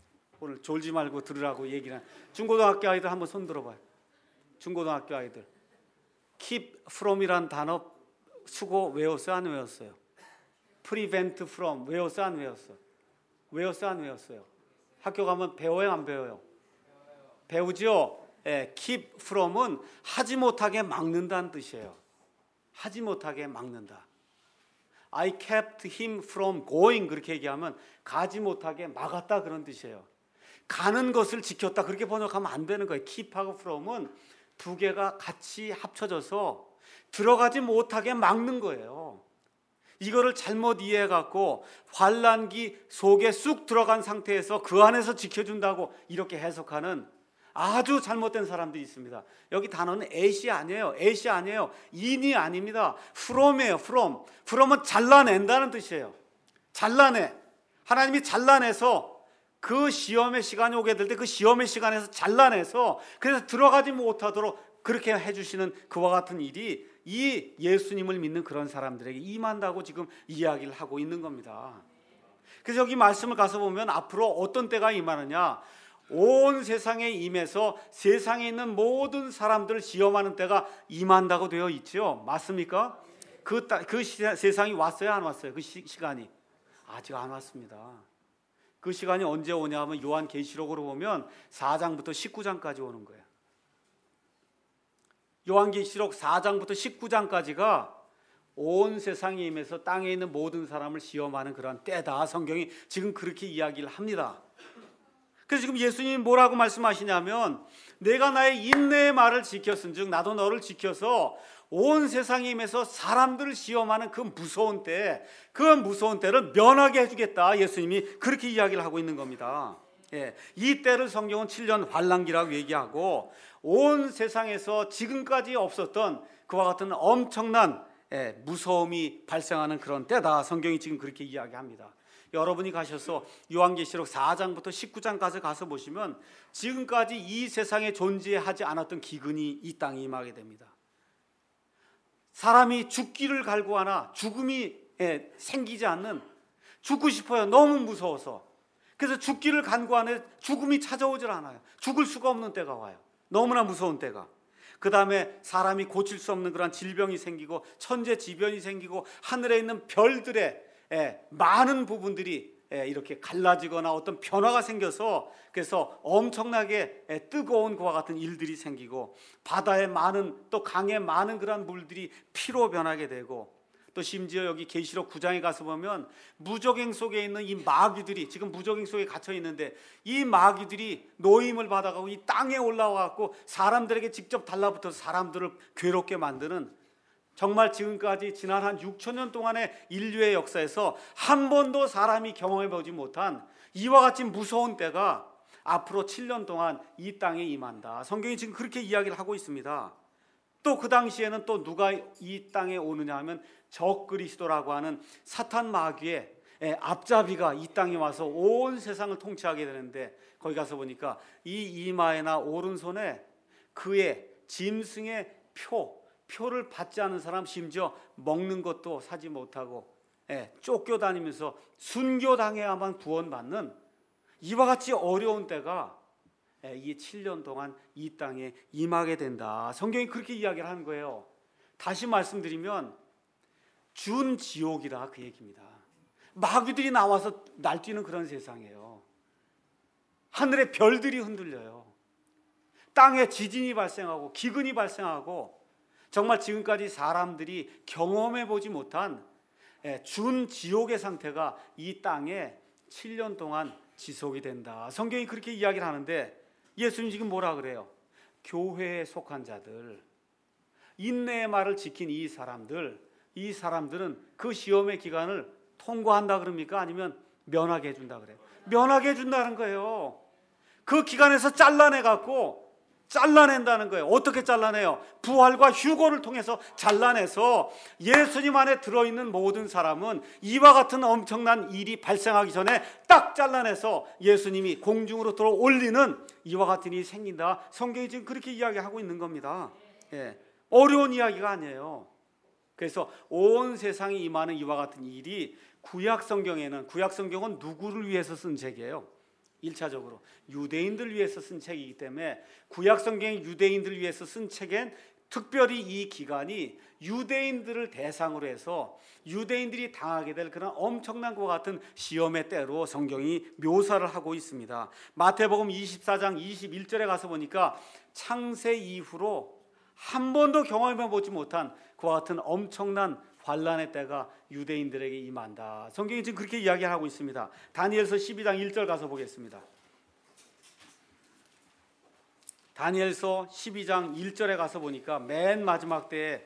오늘 졸지 말고 들으라고 얘기를 한 중고등학교 아이들 한번 손 들어봐요. 중고등학교 아이들 keep from이란 단어 수고 외웠어요? 안 외웠어요? prevent from 외웠어요? 안 외웠어요? 외웠어요? 안 외웠어요? 학교 가면 배워요? 안 배워요? 배우죠? 예, keep from은 하지 못하게 막는다는 뜻이에요. 하지 못하게 막는다. I kept him from going 그렇게 얘기하면 가지 못하게 막았다 그런 뜻이에요. 가는 것을 지켰다 그렇게 번역하면 안 되는 거예요. keep하고 from은 두 개가 같이 합쳐져서 들어가지 못하게 막는 거예요. 이거를 잘못 이해해갖고 환난기 속에 쑥 들어간 상태에서 그 안에서 지켜준다고 이렇게 해석하는 아주 잘못된 사람들이 있습니다. 여기 단어는 at이 아니에요. at이 아니에요. in이 아닙니다. from이에요. from. from은 잘라낸다는 뜻이에요. 잘라내. 하나님이 잘라내서 그 시험의 시간이 오게 될 때 그 시험의 시간에서 잘라내서 그래서 들어가지 못하도록 그렇게 해주시는 그와 같은 일이 이 예수님을 믿는 그런 사람들에게 임한다고 지금 이야기를 하고 있는 겁니다. 그래서 여기 말씀을 가서 보면 앞으로 어떤 때가 임하느냐, 온 세상에 임해서 세상에 있는 모든 사람들을 시험하는 때가 임한다고 되어 있죠. 맞습니까? 그, 그 시, 세상이 왔어요? 안 왔어요? 그 시, 시간이 아직 안 왔습니다. 그 시간이 언제 오냐 하면 요한계시록으로 보면 사 장부터 십구 장까지 오는 거예요. 요한계시록 사 장부터 십구 장까지가 온 세상에 임해서 땅에 있는 모든 사람을 시험하는 그런 때다. 성경이 지금 그렇게 이야기를 합니다. 그래서 지금 예수님이 뭐라고 말씀하시냐면 내가 나의 인내의 말을 지켰은즉 나도 너를 지켜서 온 세상에 임해서 사람들을 시험하는 그 무서운 때, 그 무서운 때를 면하게 해주겠다. 예수님이 그렇게 이야기를 하고 있는 겁니다. 예, 이 때를 성경은 칠 년 환난기라고 얘기하고 온 세상에서 지금까지 없었던 그와 같은 엄청난 예, 무서움이 발생하는 그런 때다. 성경이 지금 그렇게 이야기합니다. 여러분이 가셔서 요한계시록 사 장부터 십구 장까지 가서 보시면 지금까지 이 세상에 존재하지 않았던 기근이 이 땅에 임하게 됩니다. 사람이 죽기를 갈구하나 죽음이 예, 생기지 않는, 죽고 싶어요. 너무 무서워서. 그래서 죽기를 간구하는데 죽음이 찾아오질 않아요. 죽을 수가 없는 때가 와요. 너무나 무서운 때가. 그 다음에 사람이 고칠 수 없는 그런 질병이 생기고 천재지변이 생기고 하늘에 있는 별들의 예, 많은 부분들이 예, 이렇게 갈라지거나 어떤 변화가 생겨서 그래서 엄청나게 예, 뜨거운 그와 같은 일들이 생기고 바다에 많은 또 강에 많은 그런 물들이 피로 변하게 되고 또 심지어 여기 계시록 구 장에 가서 보면 무적행 속에 있는 이 마귀들이 지금 무적행 속에 갇혀 있는데 이 마귀들이 노임을 받아가고 이 땅에 올라와갖고 사람들에게 직접 달라붙어서 사람들을 괴롭게 만드는, 정말 지금까지 지난 한 육천 년 동안의 인류의 역사에서 한 번도 사람이 경험해보지 못한 이와 같이 무서운 때가 앞으로 칠 년 동안 이 땅에 임한다. 성경이 지금 그렇게 이야기를 하고 있습니다. 또 그 당시에는 또 누가 이 땅에 오느냐 하면 적그리스도라고 하는 사탄 마귀의 앞잡이가 이 땅에 와서 온 세상을 통치하게 되는데 거기 가서 보니까 이 이마에나 오른손에 그의 짐승의 표, 표를 받지 않은 사람, 심지어 먹는 것도 사지 못하고 예, 쫓겨다니면서 순교당해야만 구원받는 이와 같이 어려운 때가 예, 이 칠 년 동안 이 땅에 임하게 된다. 성경이 그렇게 이야기를 하는 거예요. 다시 말씀드리면 준 지옥이라 그 얘기입니다. 마귀들이 나와서 날뛰는 그런 세상이에요. 하늘의 별들이 흔들려요. 땅에 지진이 발생하고 기근이 발생하고 정말 지금까지 사람들이 경험해보지 못한 준 지옥의 상태가 이 땅에 칠 년 동안 지속이 된다. 성경이 그렇게 이야기를 하는데 예수님 지금 뭐라 그래요? 교회에 속한 자들, 인내의 말을 지킨 이 사람들, 이 사람들은 그 시험의 기간을 통과한다 그럽니까? 아니면 면하게 해준다 그래요? 면하게 해준다는 거예요. 그 기간에서 잘라내갖고 잘라낸다는 거예요. 어떻게 잘라내요? 부활과 휴거를 통해서 잘라내서 예수님 안에 들어있는 모든 사람은 이와 같은 엄청난 일이 발생하기 전에 딱 잘라내서 예수님이 공중으로 들어 올리는 이와 같은 일이 생긴다. 성경이 지금 그렇게 이야기하고 있는 겁니다. 예. 어려운 이야기가 아니에요. 그래서 온 세상에 임하는 이와 같은 일이 구약 성경에는, 구약 성경은 누구를 위해서 쓴 책이에요? 일차적으로 유대인들 위해서 쓴 책이기 때문에 구약 성경이 유대인들 위해서 쓴 책엔 특별히 이 기간이 유대인들을 대상으로 해서 유대인들이 당하게 될 그런 엄청난 것과 같은 시험의 때로 성경이 묘사를 하고 있습니다. 마태복음 이십사 장 이십일 절에 가서 보니까 창세 이후로 한 번도 경험해 보지 못한 그와 같은 엄청난 환난의 때가 유대인들에게 임한다. 성경이 지금 그렇게 이야기하고 있습니다. 다니엘서 십이 장 일 절 가서 보겠습니다. 다니엘서 십이 장 일 절에 가서 보니까 맨 마지막 때에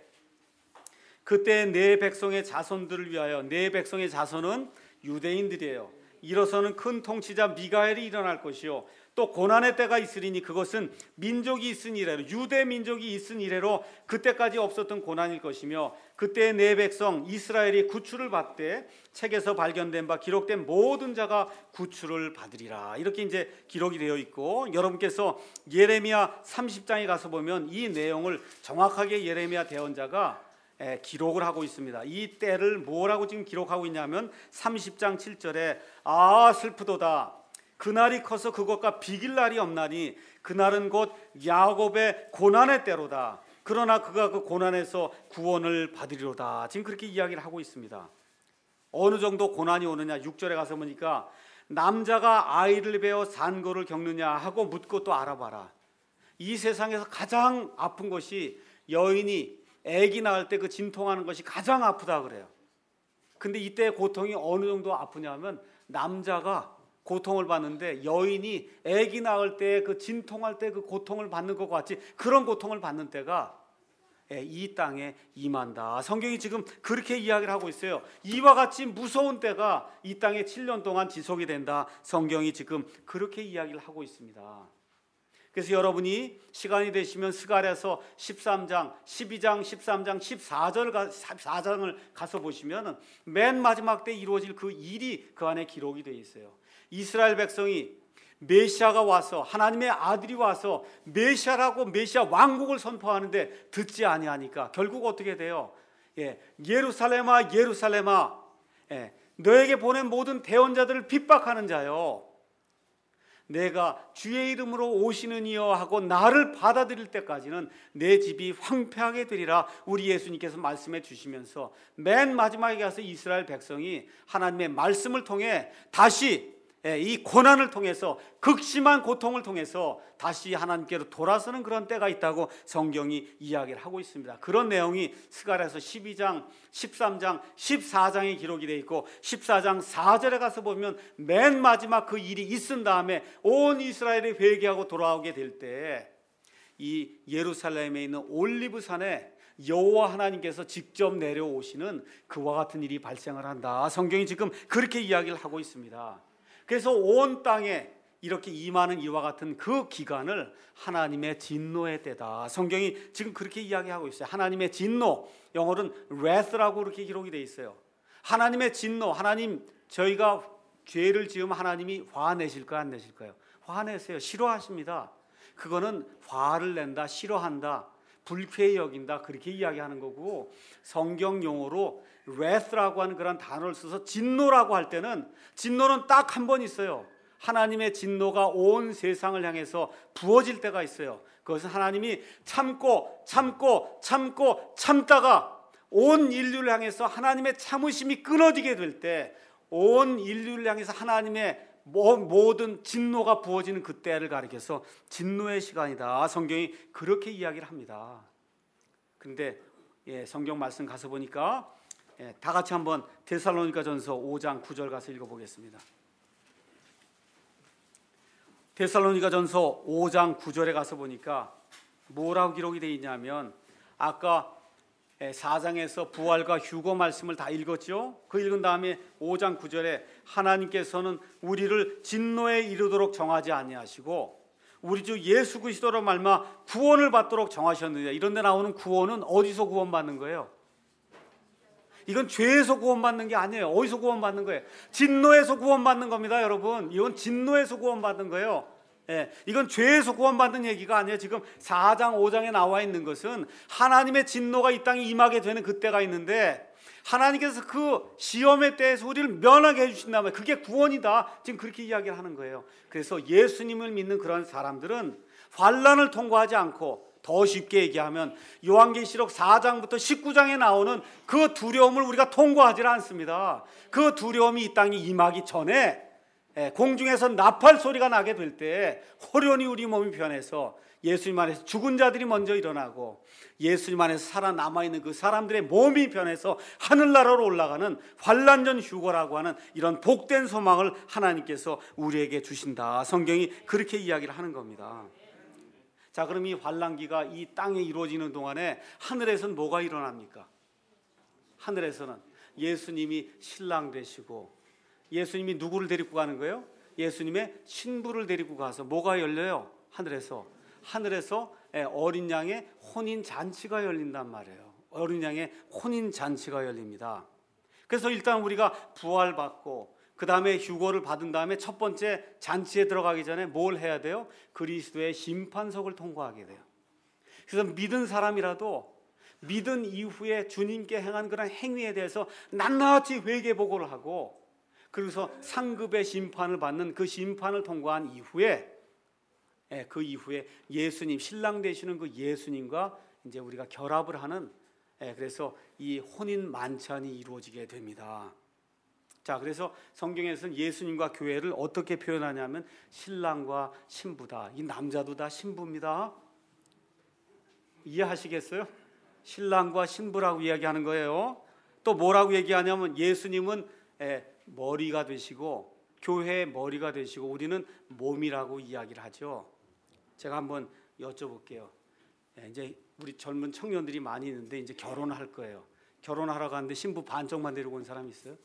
그때 내 백성의 자손들을 위하여, 내 백성의 자손은 유대인들이에요. 이로서는 큰 통치자 미가엘이 일어날 것이요 또 고난의 때가 있으리니 그것은 민족이 있은 이래로, 유대 민족이 있은 이래로 그때까지 없었던 고난일 것이며 그때 내 백성 이스라엘이 구출을 받되 책에서 발견된 바 기록된 모든 자가 구출을 받으리라. 이렇게 이제 기록이 되어 있고, 여러분께서 예레미야 삼십 장에 가서 보면 이 내용을 정확하게 예레미야 대언자가 기록을 하고 있습니다. 이 때를 뭐라고 지금 기록하고 있냐면 삼십 장 칠 절에 아 슬프도다 그날이 커서 그것과 비길 날이 없나니 그날은 곧 야곱의 고난의 때로다. 그러나 그가 그 고난에서 구원을 받으리로다. 지금 그렇게 이야기를 하고 있습니다. 어느 정도 고난이 오느냐, 육 절에 가서 보니까 남자가 아이를 베어 산고를 겪느냐 하고 묻고 또 알아봐라. 이 세상에서 가장 아픈 것이 여인이 아기 낳을 때 그 진통하는 것이 가장 아프다 그래요. 근데 이때 고통이 어느 정도 아프냐면 남자가 고통을 받는데 여인이 아기 낳을 때 그 진통할 때 그 고통을 받는 것 같이 그런 고통을 받는 때가 이 땅에 임한다. 성경이 지금 그렇게 이야기를 하고 있어요. 이와 같이 무서운 때가 이 땅에 칠 년 동안 지속이 된다. 성경이 지금 그렇게 이야기를 하고 있습니다. 그래서 여러분이 시간이 되시면 스가랴서 십삼 장, 십이 장, 십삼 장, 십사 절, 십사 장을 가서 보시면 맨 마지막 때 이루어질 그 일이 그 안에 기록이 되어 있어요. 이스라엘 백성이 메시아가 와서, 하나님의 아들이 와서 메시아라고 메시아 왕국을 선포하는데 듣지 아니하니까 결국 어떻게 돼요? 예, 예루살렘아 예루살렘아, 예, 너에게 보낸 모든 대언자들을 핍박하는 자요, 내가 주의 이름으로 오시는 이여 하고 나를 받아들일 때까지는 내 집이 황폐하게 되리라. 우리 예수님께서 말씀해 주시면서 맨 마지막에 가서 이스라엘 백성이 하나님의 말씀을 통해 다시 이 고난을 통해서, 극심한 고통을 통해서 다시 하나님께로 돌아서는 그런 때가 있다고 성경이 이야기를 하고 있습니다. 그런 내용이 스가랴서 십이 장, 십삼 장, 십사 장에 기록이 되어 있고 십사 장 사 절에 가서 보면 맨 마지막 그 일이 있은 다음에 온 이스라엘이 회개하고 돌아오게 될 때 이 예루살렘에 있는 올리브산에 여호와 하나님께서 직접 내려오시는 그와 같은 일이 발생을 한다. 성경이 지금 그렇게 이야기를 하고 있습니다. 그래서 온 땅에 이렇게 임하는 이와 같은 그 기간을 하나님의 진노의 때다. 성경이 지금 그렇게 이야기하고 있어요. 하나님의 진노, 영어로는 wrath라고 그렇게 기록이 되어 있어요. 하나님의 진노, 하나님, 저희가 죄를 지으면 하나님이 화내실까요, 안 내실까요? 화내세요. 싫어하십니다. 그거는 화를 낸다, 싫어한다, 불쾌히 여긴다, 그렇게 이야기하는 거고, 성경 용어로 wrath라고 하는 그런 단어를 써서 진노라고 할 때는, 진노는 딱 한 번 있어요. 하나님의 진노가 온 세상을 향해서 부어질 때가 있어요. 그것은 하나님이 참고 참고 참고 참다가 온 인류를 향해서 하나님의 참으심이 끊어지게 될 때, 온 인류를 향해서 하나님의 모든 진노가 부어지는 그때를 가리켜서 진노의 시간이다. 성경이 그렇게 이야기를 합니다. 그런데 예, 성경 말씀 가서 보니까 예, 다 같이 한번 데살로니가전서 오 장 구 절 가서 읽어보겠습니다. 데살로니가전서 오 장 구 절에 가서 보니까 뭐라고 기록이 되어 있냐면, 아까 사 장에서 부활과 휴거 말씀을 다 읽었죠. 그 읽은 다음에 오 장 구 절에 하나님께서는 우리를 진노에 이르도록 정하지 아니하시고 우리 주 예수 그리스도로 말미암아 구원을 받도록 정하셨느냐. 이런 데 나오는 구원은 어디서 구원받는 거예요? 이건 죄에서 구원받는 게 아니에요. 어디서 구원받는 거예요? 진노에서 구원받는 겁니다, 여러분. 이건 진노에서 구원받는 거예요. 예, 이건 죄에서 구원받는 얘기가 아니에요. 지금 사 장 오 장에 나와 있는 것은 하나님의 진노가 이 땅에 임하게 되는 그때가 있는데, 하나님께서 그 시험의 때에서 우리를 면하게 해주신다면 그게 구원이다. 지금 그렇게 이야기를 하는 거예요. 그래서 예수님을 믿는 그런 사람들은 환난을 통과하지 않고, 더 쉽게 얘기하면 요한계시록 사 장부터 십구 장에 나오는 그 두려움을 우리가 통과하지 않습니다. 그 두려움이 이 땅에 임하기 전에 공중에서 나팔 소리가 나게 될 때 호련히 우리 몸이 변해서 예수님 안에서 죽은 자들이 먼저 일어나고, 예수님 안에서 살아남아있는 그 사람들의 몸이 변해서 하늘나라로 올라가는 환난전 휴거라고 하는 이런 복된 소망을 하나님께서 우리에게 주신다. 성경이 그렇게 이야기를 하는 겁니다. 자, 그럼 이 환난기가 이 땅에 이루어지는 동안에 하늘에서는 뭐가 일어납니까? 하늘에서는 예수님이 신랑 되시고, 예수님이 누구를 데리고 가는 거예요? 예수님의 신부를 데리고 가서 뭐가 열려요? 하늘에서 하늘에서 어린 양의 혼인 잔치가 열린단 말이에요. 어린 양의 혼인 잔치가 열립니다. 그래서 일단 우리가 부활받고 그 다음에 휴거를 받은 다음에 첫 번째 잔치에 들어가기 전에 뭘 해야 돼요? 그리스도의 심판석을 통과하게 돼요. 그래서 믿은 사람이라도 믿은 이후에 주님께 행한 그런 행위에 대해서 낱낱이 회개보고를 하고, 그래서 상급의 심판을 받는 그 심판을 통과한 이후에, 그 이후에 예수님, 신랑 되시는 그 예수님과 이제 우리가 결합을 하는, 그래서 이 혼인 만찬이 이루어지게 됩니다. 자, 그래서 성경에서는 예수님과 교회를 어떻게 표현하냐면 신랑과 신부다. 이 남자도 다 신부입니다. 이해하시겠어요? 신랑과 신부라고 이야기하는 거예요. 또 뭐라고 얘기하냐면 예수님은 머리가 되시고 교회의 머리가 되시고 우리는 몸이라고 이야기를 하죠. 제가 한번 여쭤볼게요. 이제 우리 젊은 청년들이 많이 있는데 이제 결혼할 거예요. 결혼하러 가는데 신부 반쪽만 데리고 온 사람 있어요?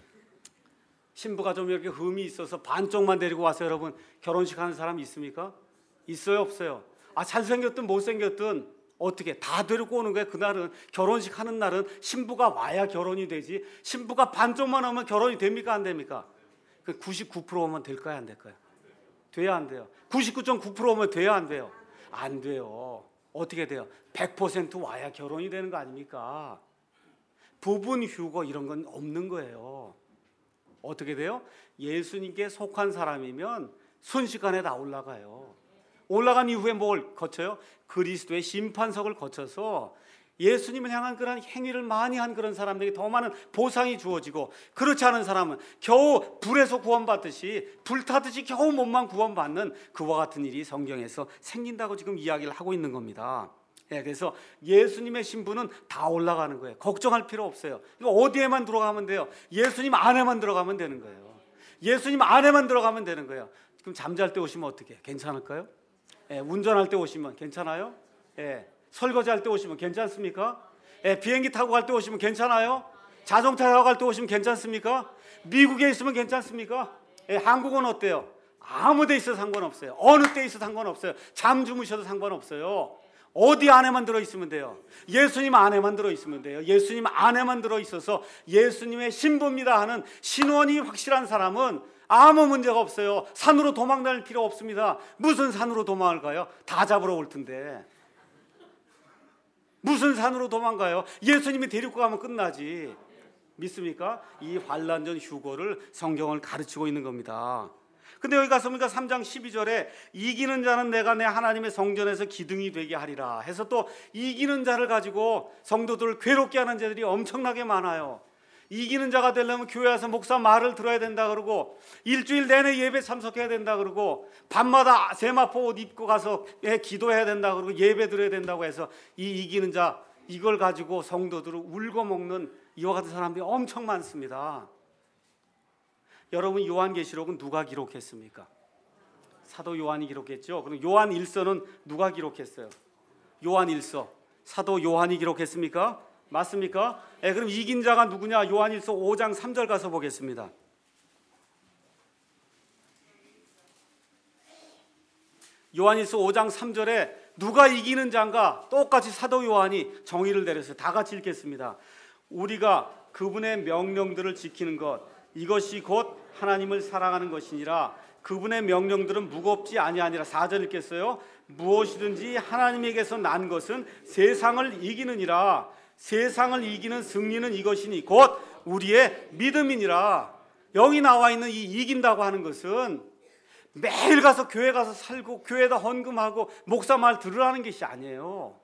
신부가 좀 이렇게 흠이 있어서 반쪽만 데리고 와서 여러분 결혼식 하는 사람 있습니까? 있어요, 없어요? 아, 잘생겼든 못생겼든 어떻게 다 데리고 오는 거예요. 그날은 결혼식 하는 날은 신부가 와야 결혼이 되지, 신부가 반쪽만 오면 결혼이 됩니까, 안 됩니까? 그 구십구 퍼센트 오면 될까요, 안 될까요? 돼야 안 돼요? 구십구 점 구 퍼센트 오면 돼야 안 돼요? 안 돼요. 어떻게 돼요? 백 퍼센트 와야 결혼이 되는 거 아닙니까? 부분 휴거 이런 건 없는 거예요. 어떻게 돼요? 예수님께 속한 사람이면 순식간에 다 올라가요. 올라간 이후에 뭘 거쳐요? 그리스도의 심판석을 거쳐서 예수님을 향한 그런 행위를 많이 한 그런 사람들에게 더 많은 보상이 주어지고, 그렇지 않은 사람은 겨우 불에서 구원받듯이 불타듯이 겨우 몸만 구원받는 그와 같은 일이 성경에서 생긴다고 지금 이야기를 하고 있는 겁니다. 예, 그래서 예수님의 신부는 다 올라가는 거예요. 걱정할 필요 없어요. 이거 어디에만 들어가면 돼요? 예수님 안에만 들어가면 되는 거예요. 예수님 안에만 들어가면 되는 거예요. 그럼 잠잘 때 오시면 어떻게? 괜찮을까요? 예, 운전할 때 오시면 괜찮아요? 예, 설거지할 때 오시면 괜찮습니까? 예, 비행기 타고 갈 때 오시면 괜찮아요? 자동차 타고 갈 때 오시면 괜찮습니까? 미국에 있으면 괜찮습니까? 예, 한국은 어때요? 아무 데 있어도 상관없어요. 어느 때 있어도 상관없어요. 잠 주무셔도 상관없어요. 어디 안에만 들어있으면 돼요? 예수님 안에만 들어있으면 돼요. 예수님 안에만 들어있어서 예수님의 신부입니다 하는 신원이 확실한 사람은 아무 문제가 없어요. 산으로 도망다닐 필요 없습니다. 무슨 산으로 도망을 가요? 다 잡으러 올 텐데. 무슨 산으로 도망가요? 예수님이 데리고 가면 끝나지. 믿습니까? 이 환난전 휴거를 성경을 가르치고 있는 겁니다. 근데 여기 가서 보니까 삼 장 십이 절에 이기는 자는 내가 내 하나님의 성전에서 기둥이 되게 하리라 해서, 또 이기는 자를 가지고 성도들을 괴롭게 하는 자들이 엄청나게 많아요. 이기는 자가 되려면 교회 와서 목사 말을 들어야 된다 그러고, 일주일 내내 예배 참석해야 된다 그러고, 밤마다 세마포 옷 입고 가서 기도해야 된다 그러고, 예배 드려야 된다고 해서 이 이기는 자, 이걸 가지고 성도들을 울고 먹는 이와 같은 사람들이 엄청 많습니다. 여러분, 요한계시록은 누가 기록했습니까? 사도 요한이 기록했죠. 그럼 요한 일서는 누가 기록했어요? 요한 일서, 사도 요한이 기록했습니까? 맞습니까? 예, 그럼 이긴 자가 누구냐? 요한 일서 오 장 삼 절 가서 보겠습니다. 요한 일서 오 장 삼 절에 누가 이기는 자인가? 똑같이 사도 요한이 정의를 내렸어요. 다 같이 읽겠습니다. 우리가 그분의 명령들을 지키는 것, 이것이 곧 하나님을 사랑하는 것이니라. 그분의 명령들은 무겁지 아니하니라. 사 절 읽겠어요. 무엇이든지 하나님에게서 난 것은 세상을 이기느니라. 세상을 이기는 승리는 이것이니 곧 우리의 믿음이니라. 여기 나와 있는 이 이긴다고 하는 것은 매일 가서 교회 가서 살고 교회에다 헌금하고 목사 말 들으라는 것이 아니에요.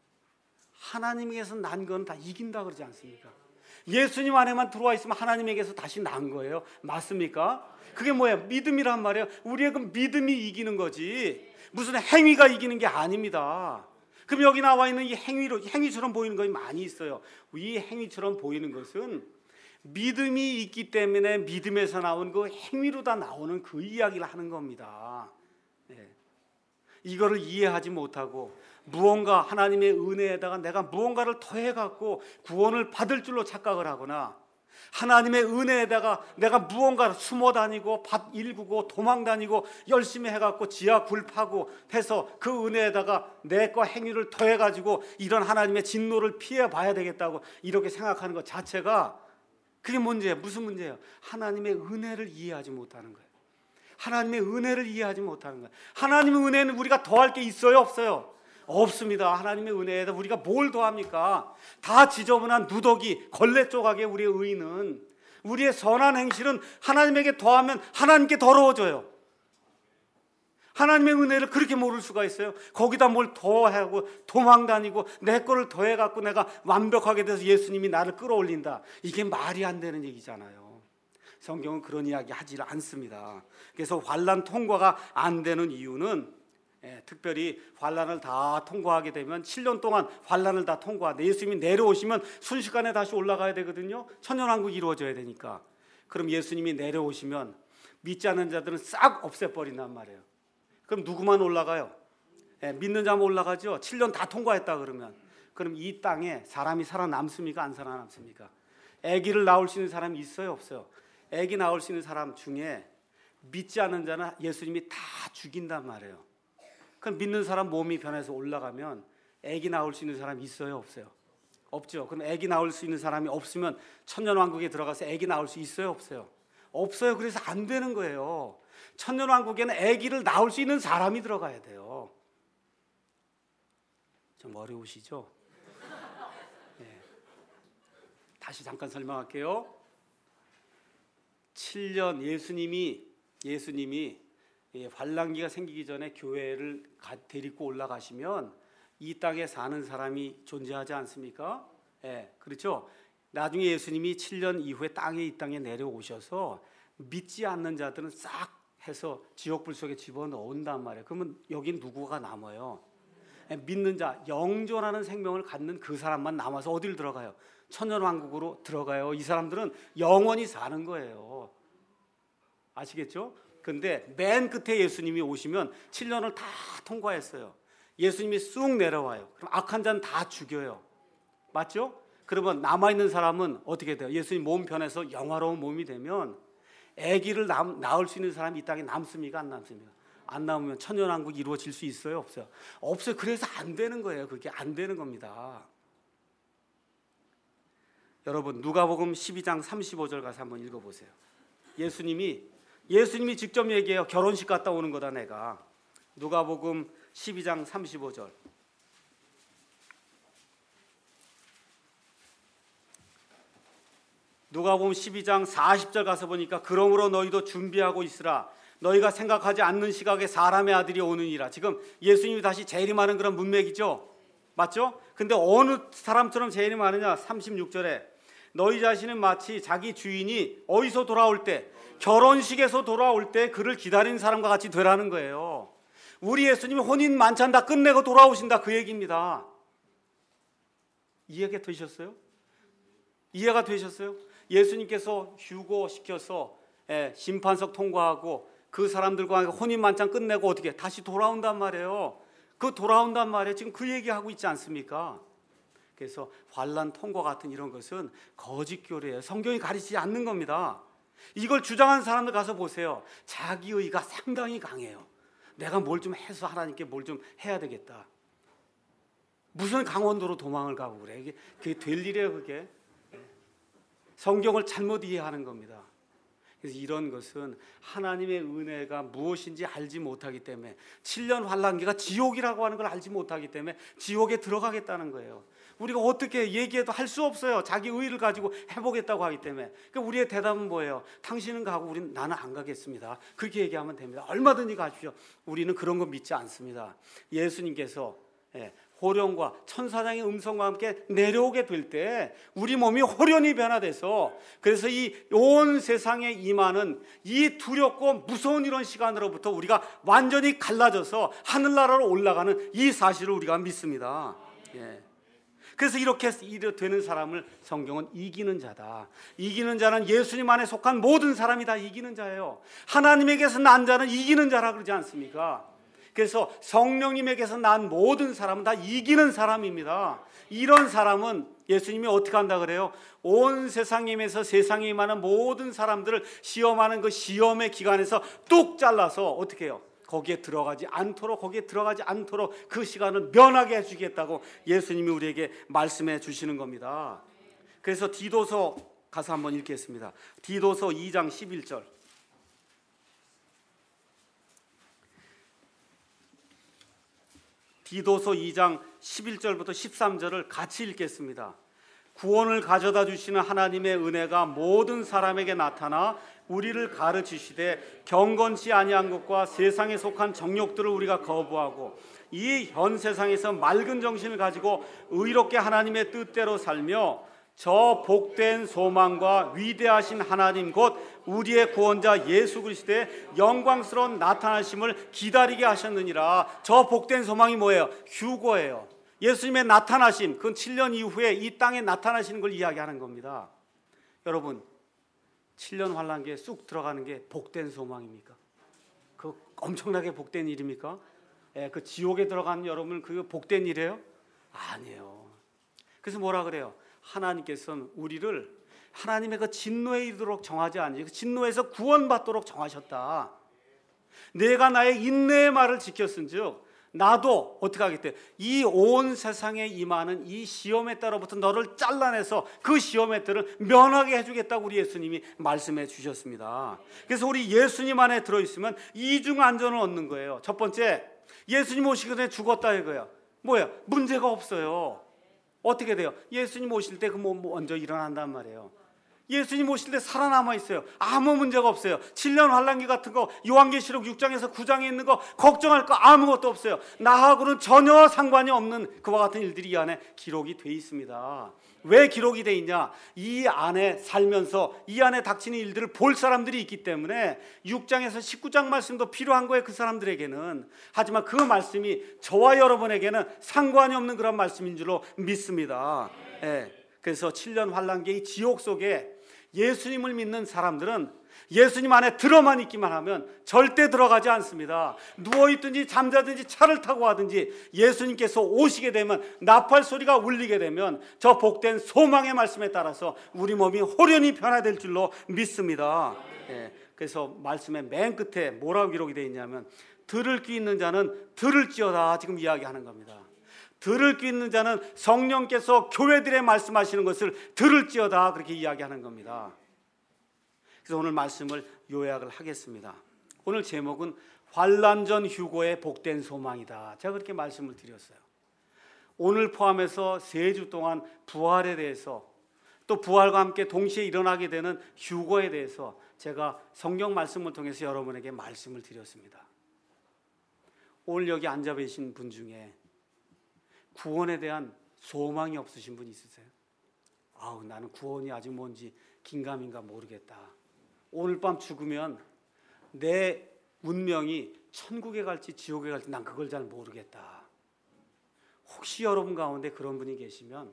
하나님에게서 난 건 다 이긴다 그러지 않습니까? 예수님 안에만 들어와 있으면 하나님에게서 다시 난 거예요. 맞습니까? 그게 뭐예요? 믿음이란 말이에요. 우리의 그 믿음이 이기는 거지 무슨 행위가 이기는 게 아닙니다. 그럼 여기 나와 있는 이 행위로, 행위처럼 보이는 것이 많이 있어요. 이 행위처럼 보이는 것은 믿음이 있기 때문에 믿음에서 나온 그 행위로 다 나오는 그 이야기를 하는 겁니다. 네. 이거를 이해하지 못하고 무언가 하나님의 은혜에다가 내가 무언가를 더해갖고 구원을 받을 줄로 착각을 하거나 하나님의 은혜에다가 내가 무언가를 숨어 다니고 밭 일구고 도망 다니고 열심히 해갖고 지하 굴 파고 해서 그 은혜에다가 내 거 행위를 더해가지고 이런 하나님의 진노를 피해봐야 되겠다고 이렇게 생각하는 것 자체가 그게 문제예요. 무슨 문제예요? 하나님의 은혜를 이해하지 못하는 거예요. 하나님의 은혜를 이해하지 못하는 거예요. 하나님의 은혜는 우리가 더할 게 있어요? 없어요? 없습니다. 하나님의 은혜에다 우리가 뭘 더합니까? 다 지저분한 누더기, 걸레 조각의 우리의 의는, 우리의 선한 행실은 하나님에게 더하면 하나님께 더러워져요. 하나님의 은혜를 그렇게 모를 수가 있어요? 거기다 뭘 더하고 도망다니고 내 거를 더해갖고 내가 완벽하게 돼서 예수님이 나를 끌어올린다. 이게 말이 안 되는 얘기잖아요. 성경은 그런 이야기 하지 않습니다. 그래서 환난 통과가 안 되는 이유는 예, 특별히 환난을 다 통과하게 되면 칠 년 동안 환난을 다 통과하는데 예수님이 내려오시면 순식간에 다시 올라가야 되거든요. 천년왕국이 이루어져야 되니까. 그럼 예수님이 내려오시면 믿지 않는 자들은 싹 없애버린단 말이에요. 그럼 누구만 올라가요? 예, 믿는 자만 올라가죠. 칠 년 다 통과했다 그러면. 그럼 이 땅에 사람이 살아남습니까? 안 살아남습니까? 아기를 낳을 수 있는 사람이 있어요? 없어요? 아기 낳을 수 있는 사람 중에 믿지 않는 자는 예수님이 다 죽인단 말이에요. 그럼 믿는 사람 몸이 변해서 올라가면 아기 낳을 수 있는 사람이 있어요? 없어요? 없죠. 그럼 아기 낳을 수 있는 사람이 없으면 천년왕국에 들어가서 아기 낳을 수 있어요? 없어요? 없어요. 그래서 안 되는 거예요. 천년왕국에는 아기를 낳을 수 있는 사람이 들어가야 돼요. 좀 어려우시죠? 네. 다시 잠깐 설명할게요. 칠 년 예수님이 예수님이 환난기가 생기기 전에 교회를 데리고 올라가시면 이 땅에 사는 사람이 존재하지 않습니까? 예, 그렇죠. 나중에 예수님이 칠 년 이후에 땅에 이 땅에 내려오셔서 믿지 않는 자들은 싹 해서 지옥불 속에 집어넣은단 말이에요. 그러면 여긴 누구가 남아요? 예, 믿는 자, 영존하는 생명을 갖는 그 사람만 남아서 어디를 들어가요? 천년왕국으로 들어가요. 이 사람들은 영원히 사는 거예요. 아시겠죠? 근데 맨 끝에 예수님이 오시면 칠 년을 다 통과했어요. 예수님이 쑥 내려와요. 그럼 악한 자는 다 죽여요. 맞죠? 그러면 남아있는 사람은 어떻게 돼요? 예수님 몸 변해서 영화로운 몸이 되면 아기를 낳을 수 있는 사람이 이 땅에 남습니까? 안 남습니까? 안 남으면 천년왕국이 이루어질 수 있어요? 없어요? 없어요. 그래서 안 되는 거예요. 그게 안 되는 겁니다. 여러분 누가복음 십이 장 삼십오 절 가서 한번 읽어보세요. 예수님이 예수님이 직접 얘기해요. 결혼식 갔다 오는 거다 내가. 누가복음 십이 장 삼십오 절. 누가복음 십이 장 사십 절 가서 보니까 그러므로 너희도 준비하고 있으라. 너희가 생각하지 않는 시각에 사람의 아들이 오느니라. 지금 예수님이 다시 재림하는 그런 문맥이죠. 맞죠? 근데 어느 사람처럼 재림하느냐? 삼십육 절에 너희 자신은 마치 자기 주인이 어디서 돌아올 때 결혼식에서 돌아올 때 그를 기다리는 사람과 같이 되라는 거예요. 우리 예수님이 혼인 만찬 다 끝내고 돌아오신다 그 얘기입니다. 이해가 되셨어요? 이해가 되셨어요? 예수님께서 휴고시켜서 예, 심판석 통과하고 그 사람들과 혼인 만찬 끝내고 어떻게 다시 돌아온단 말이에요. 그 돌아온단 말이에요. 지금 그 얘기하고 있지 않습니까? 그래서 환난 통과 같은 이런 것은 거짓 교리예요. 성경이 가르치지 않는 겁니다. 이걸 주장하는 사람들 가서 보세요. 자기의가 상당히 강해요. 내가 뭘 좀 해서 하나님께 뭘 좀 해야 되겠다. 무슨 강원도로 도망을 가고 그래. 이게 그게 될 일이에요, 그게. 성경을 잘못 이해하는 겁니다. 그래서 이런 것은 하나님의 은혜가 무엇인지 알지 못하기 때문에 칠 년 환난기가 지옥이라고 하는 걸 알지 못하기 때문에 지옥에 들어가겠다는 거예요. 우리가 어떻게 얘기해도 할 수 없어요. 자기 의의를 가지고 해보겠다고 하기 때문에. 그러니까 우리의 대답은 뭐예요? 당신은 가고 우리는 나는 안 가겠습니다. 그렇게 얘기하면 됩니다. 얼마든지 가십시오. 우리는 그런 거 믿지 않습니다. 예수님께서 예, 호령과 천사장의 음성과 함께 내려오게 될 때 우리 몸이 호련히 변화돼서, 그래서 이 온 세상에 임하는 이 두렵고 무서운 이런 시간으로부터 우리가 완전히 갈라져서 하늘나라로 올라가는 이 사실을 우리가 믿습니다. 예. 그래서 이렇게 되는 사람을 성경은 이기는 자다. 이기는 자는 예수님 안에 속한 모든 사람이 다 이기는 자예요. 하나님에게서 난 자는 이기는 자라 그러지 않습니까? 그래서 성령님에게서 난 모든 사람은 다 이기는 사람입니다. 이런 사람은 예수님이 어떻게 한다 그래요? 온 세상임에서 세상에 임하는 모든 사람들을 시험하는 그 시험의 기간에서 뚝 잘라서 어떻게 해요? 거기에 들어가지 않도록 거기에 들어가지 않도록 그 시간을 면하게 해주겠다고 예수님이 우리에게 말씀해 주시는 겁니다. 그래서 디도서 가서 한번 읽겠습니다. 디도서 이 장 십일 절. 디도서 이 장 십일 절부터 십삼 절을 같이 읽겠습니다. 구원을 가져다 주시는 하나님의 은혜가 모든 사람에게 나타나 우리를 가르치시되 경건치 아니한 것과 세상에 속한 정욕들을 우리가 거부하고 이 현 세상에서 맑은 정신을 가지고 의롭게 하나님의 뜻대로 살며 저 복된 소망과 위대하신 하나님 곧 우리의 구원자 예수 그리스도의 영광스러운 나타나심을 기다리게 하셨느니라. 저 복된 소망이 뭐예요? 휴거예요. 예수님의 나타나심, 그건 칠 년 이후에 이 땅에 나타나시는 걸 이야기하는 겁니다. 여러분, 칠 년 환란기에 쑥 들어가는 게 복된 소망입니까? 그 엄청나게 복된 일입니까? 예, 그 지옥에 들어가는 여러분 그 복된 일이에요? 아니에요. 그래서 뭐라 그래요? 하나님께서는 우리를 하나님의 그 진노에 이르도록 정하지 않으시, 그 진노에서 구원받도록 정하셨다. 내가 나의 인내의 말을 지켰은즉 나도 어떻게 하겠대? 이 온 세상에 임하는 이 시험에 따라부터 너를 잘라내서 그 시험의 때를 면하게 해주겠다고 우리 예수님이 말씀해 주셨습니다. 그래서 우리 예수님 안에 들어있으면 이중 안전을 얻는 거예요. 첫 번째, 예수님 오시기 전에 죽었다 이거야. 뭐야? 문제가 없어요. 어떻게 돼요? 예수님 오실 때 그 뭐 먼저 일어난단 말이에요. 예수님 오실 때 살아남아 있어요. 아무 문제가 없어요. 칠 년 환란기 같은 거 요한계시록 육 장에서 구 장에 있는 거 걱정할 거 아무것도 없어요. 나하고는 전혀 상관이 없는 그와 같은 일들이 이 안에 기록이 돼 있습니다. 왜 기록이 돼 있냐? 이 안에 살면서 이 안에 닥치는 일들을 볼 사람들이 있기 때문에 육 장에서 십구 장 말씀도 필요한 거예요. 그 사람들에게는. 하지만 그 말씀이 저와 여러분에게는 상관이 없는 그런 말씀인 줄로 믿습니다. 예. 그래서 칠 년 환란기의 지옥 속에 예수님을 믿는 사람들은 예수님 안에 들어만 있기만 하면 절대 들어가지 않습니다. 누워있든지 잠자든지 차를 타고 하든지 예수님께서 오시게 되면, 나팔 소리가 울리게 되면 저 복된 소망의 말씀에 따라서 우리 몸이 호련히 변화될 줄로 믿습니다. 예, 그래서 말씀의 맨 끝에 뭐라고 기록이 되어 있냐면 들을 귀 있는 자는 들을지어다 지금 이야기하는 겁니다. 들을 귀 있는 자는 성령께서 교회들에 말씀하시는 것을 들을지어다 그렇게 이야기하는 겁니다. 그래서 오늘 말씀을 요약을 하겠습니다. 오늘 제목은 환난전 휴거의 복된 소망이다. 제가 그렇게 말씀을 드렸어요. 오늘 포함해서 세 주 동안 부활에 대해서, 또 부활과 함께 동시에 일어나게 되는 휴거에 대해서 제가 성경 말씀을 통해서 여러분에게 말씀을 드렸습니다. 오늘 여기 앉아 계신 분 중에 구원에 대한 소망이 없으신 분 있으세요? 아우, 나는 구원이 아직 뭔지 긴가민가 모르겠다. 오늘 밤 죽으면 내 운명이 천국에 갈지 지옥에 갈지 난 그걸 잘 모르겠다. 혹시 여러분 가운데 그런 분이 계시면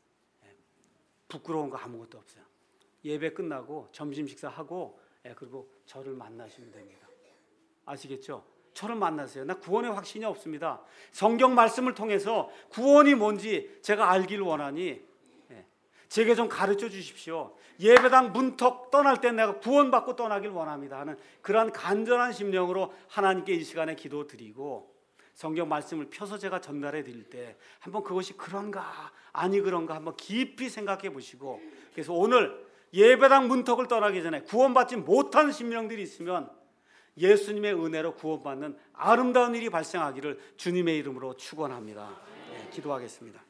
부끄러운 거 아무것도 없어요. 예배 끝나고 점심 식사하고 그리고 저를 만나시면 됩니다. 아시겠죠? 저를 만나세요. 나 구원에 확신이 없습니다. 성경 말씀을 통해서 구원이 뭔지 제가 알길 원하니 제게 좀 가르쳐 주십시오. 예배당 문턱 떠날 때 내가 구원받고 떠나길 원합니다 하는 그러한 간절한 심령으로 하나님께 이 시간에 기도드리고, 성경 말씀을 펴서 제가 전달해 드릴 때 한번 그것이 그런가 아니 그런가 한번 깊이 생각해 보시고, 그래서 오늘 예배당 문턱을 떠나기 전에 구원받지 못한 심령들이 있으면 예수님의 은혜로 구원받는 아름다운 일이 발생하기를 주님의 이름으로 축원합니다. 네, 기도하겠습니다.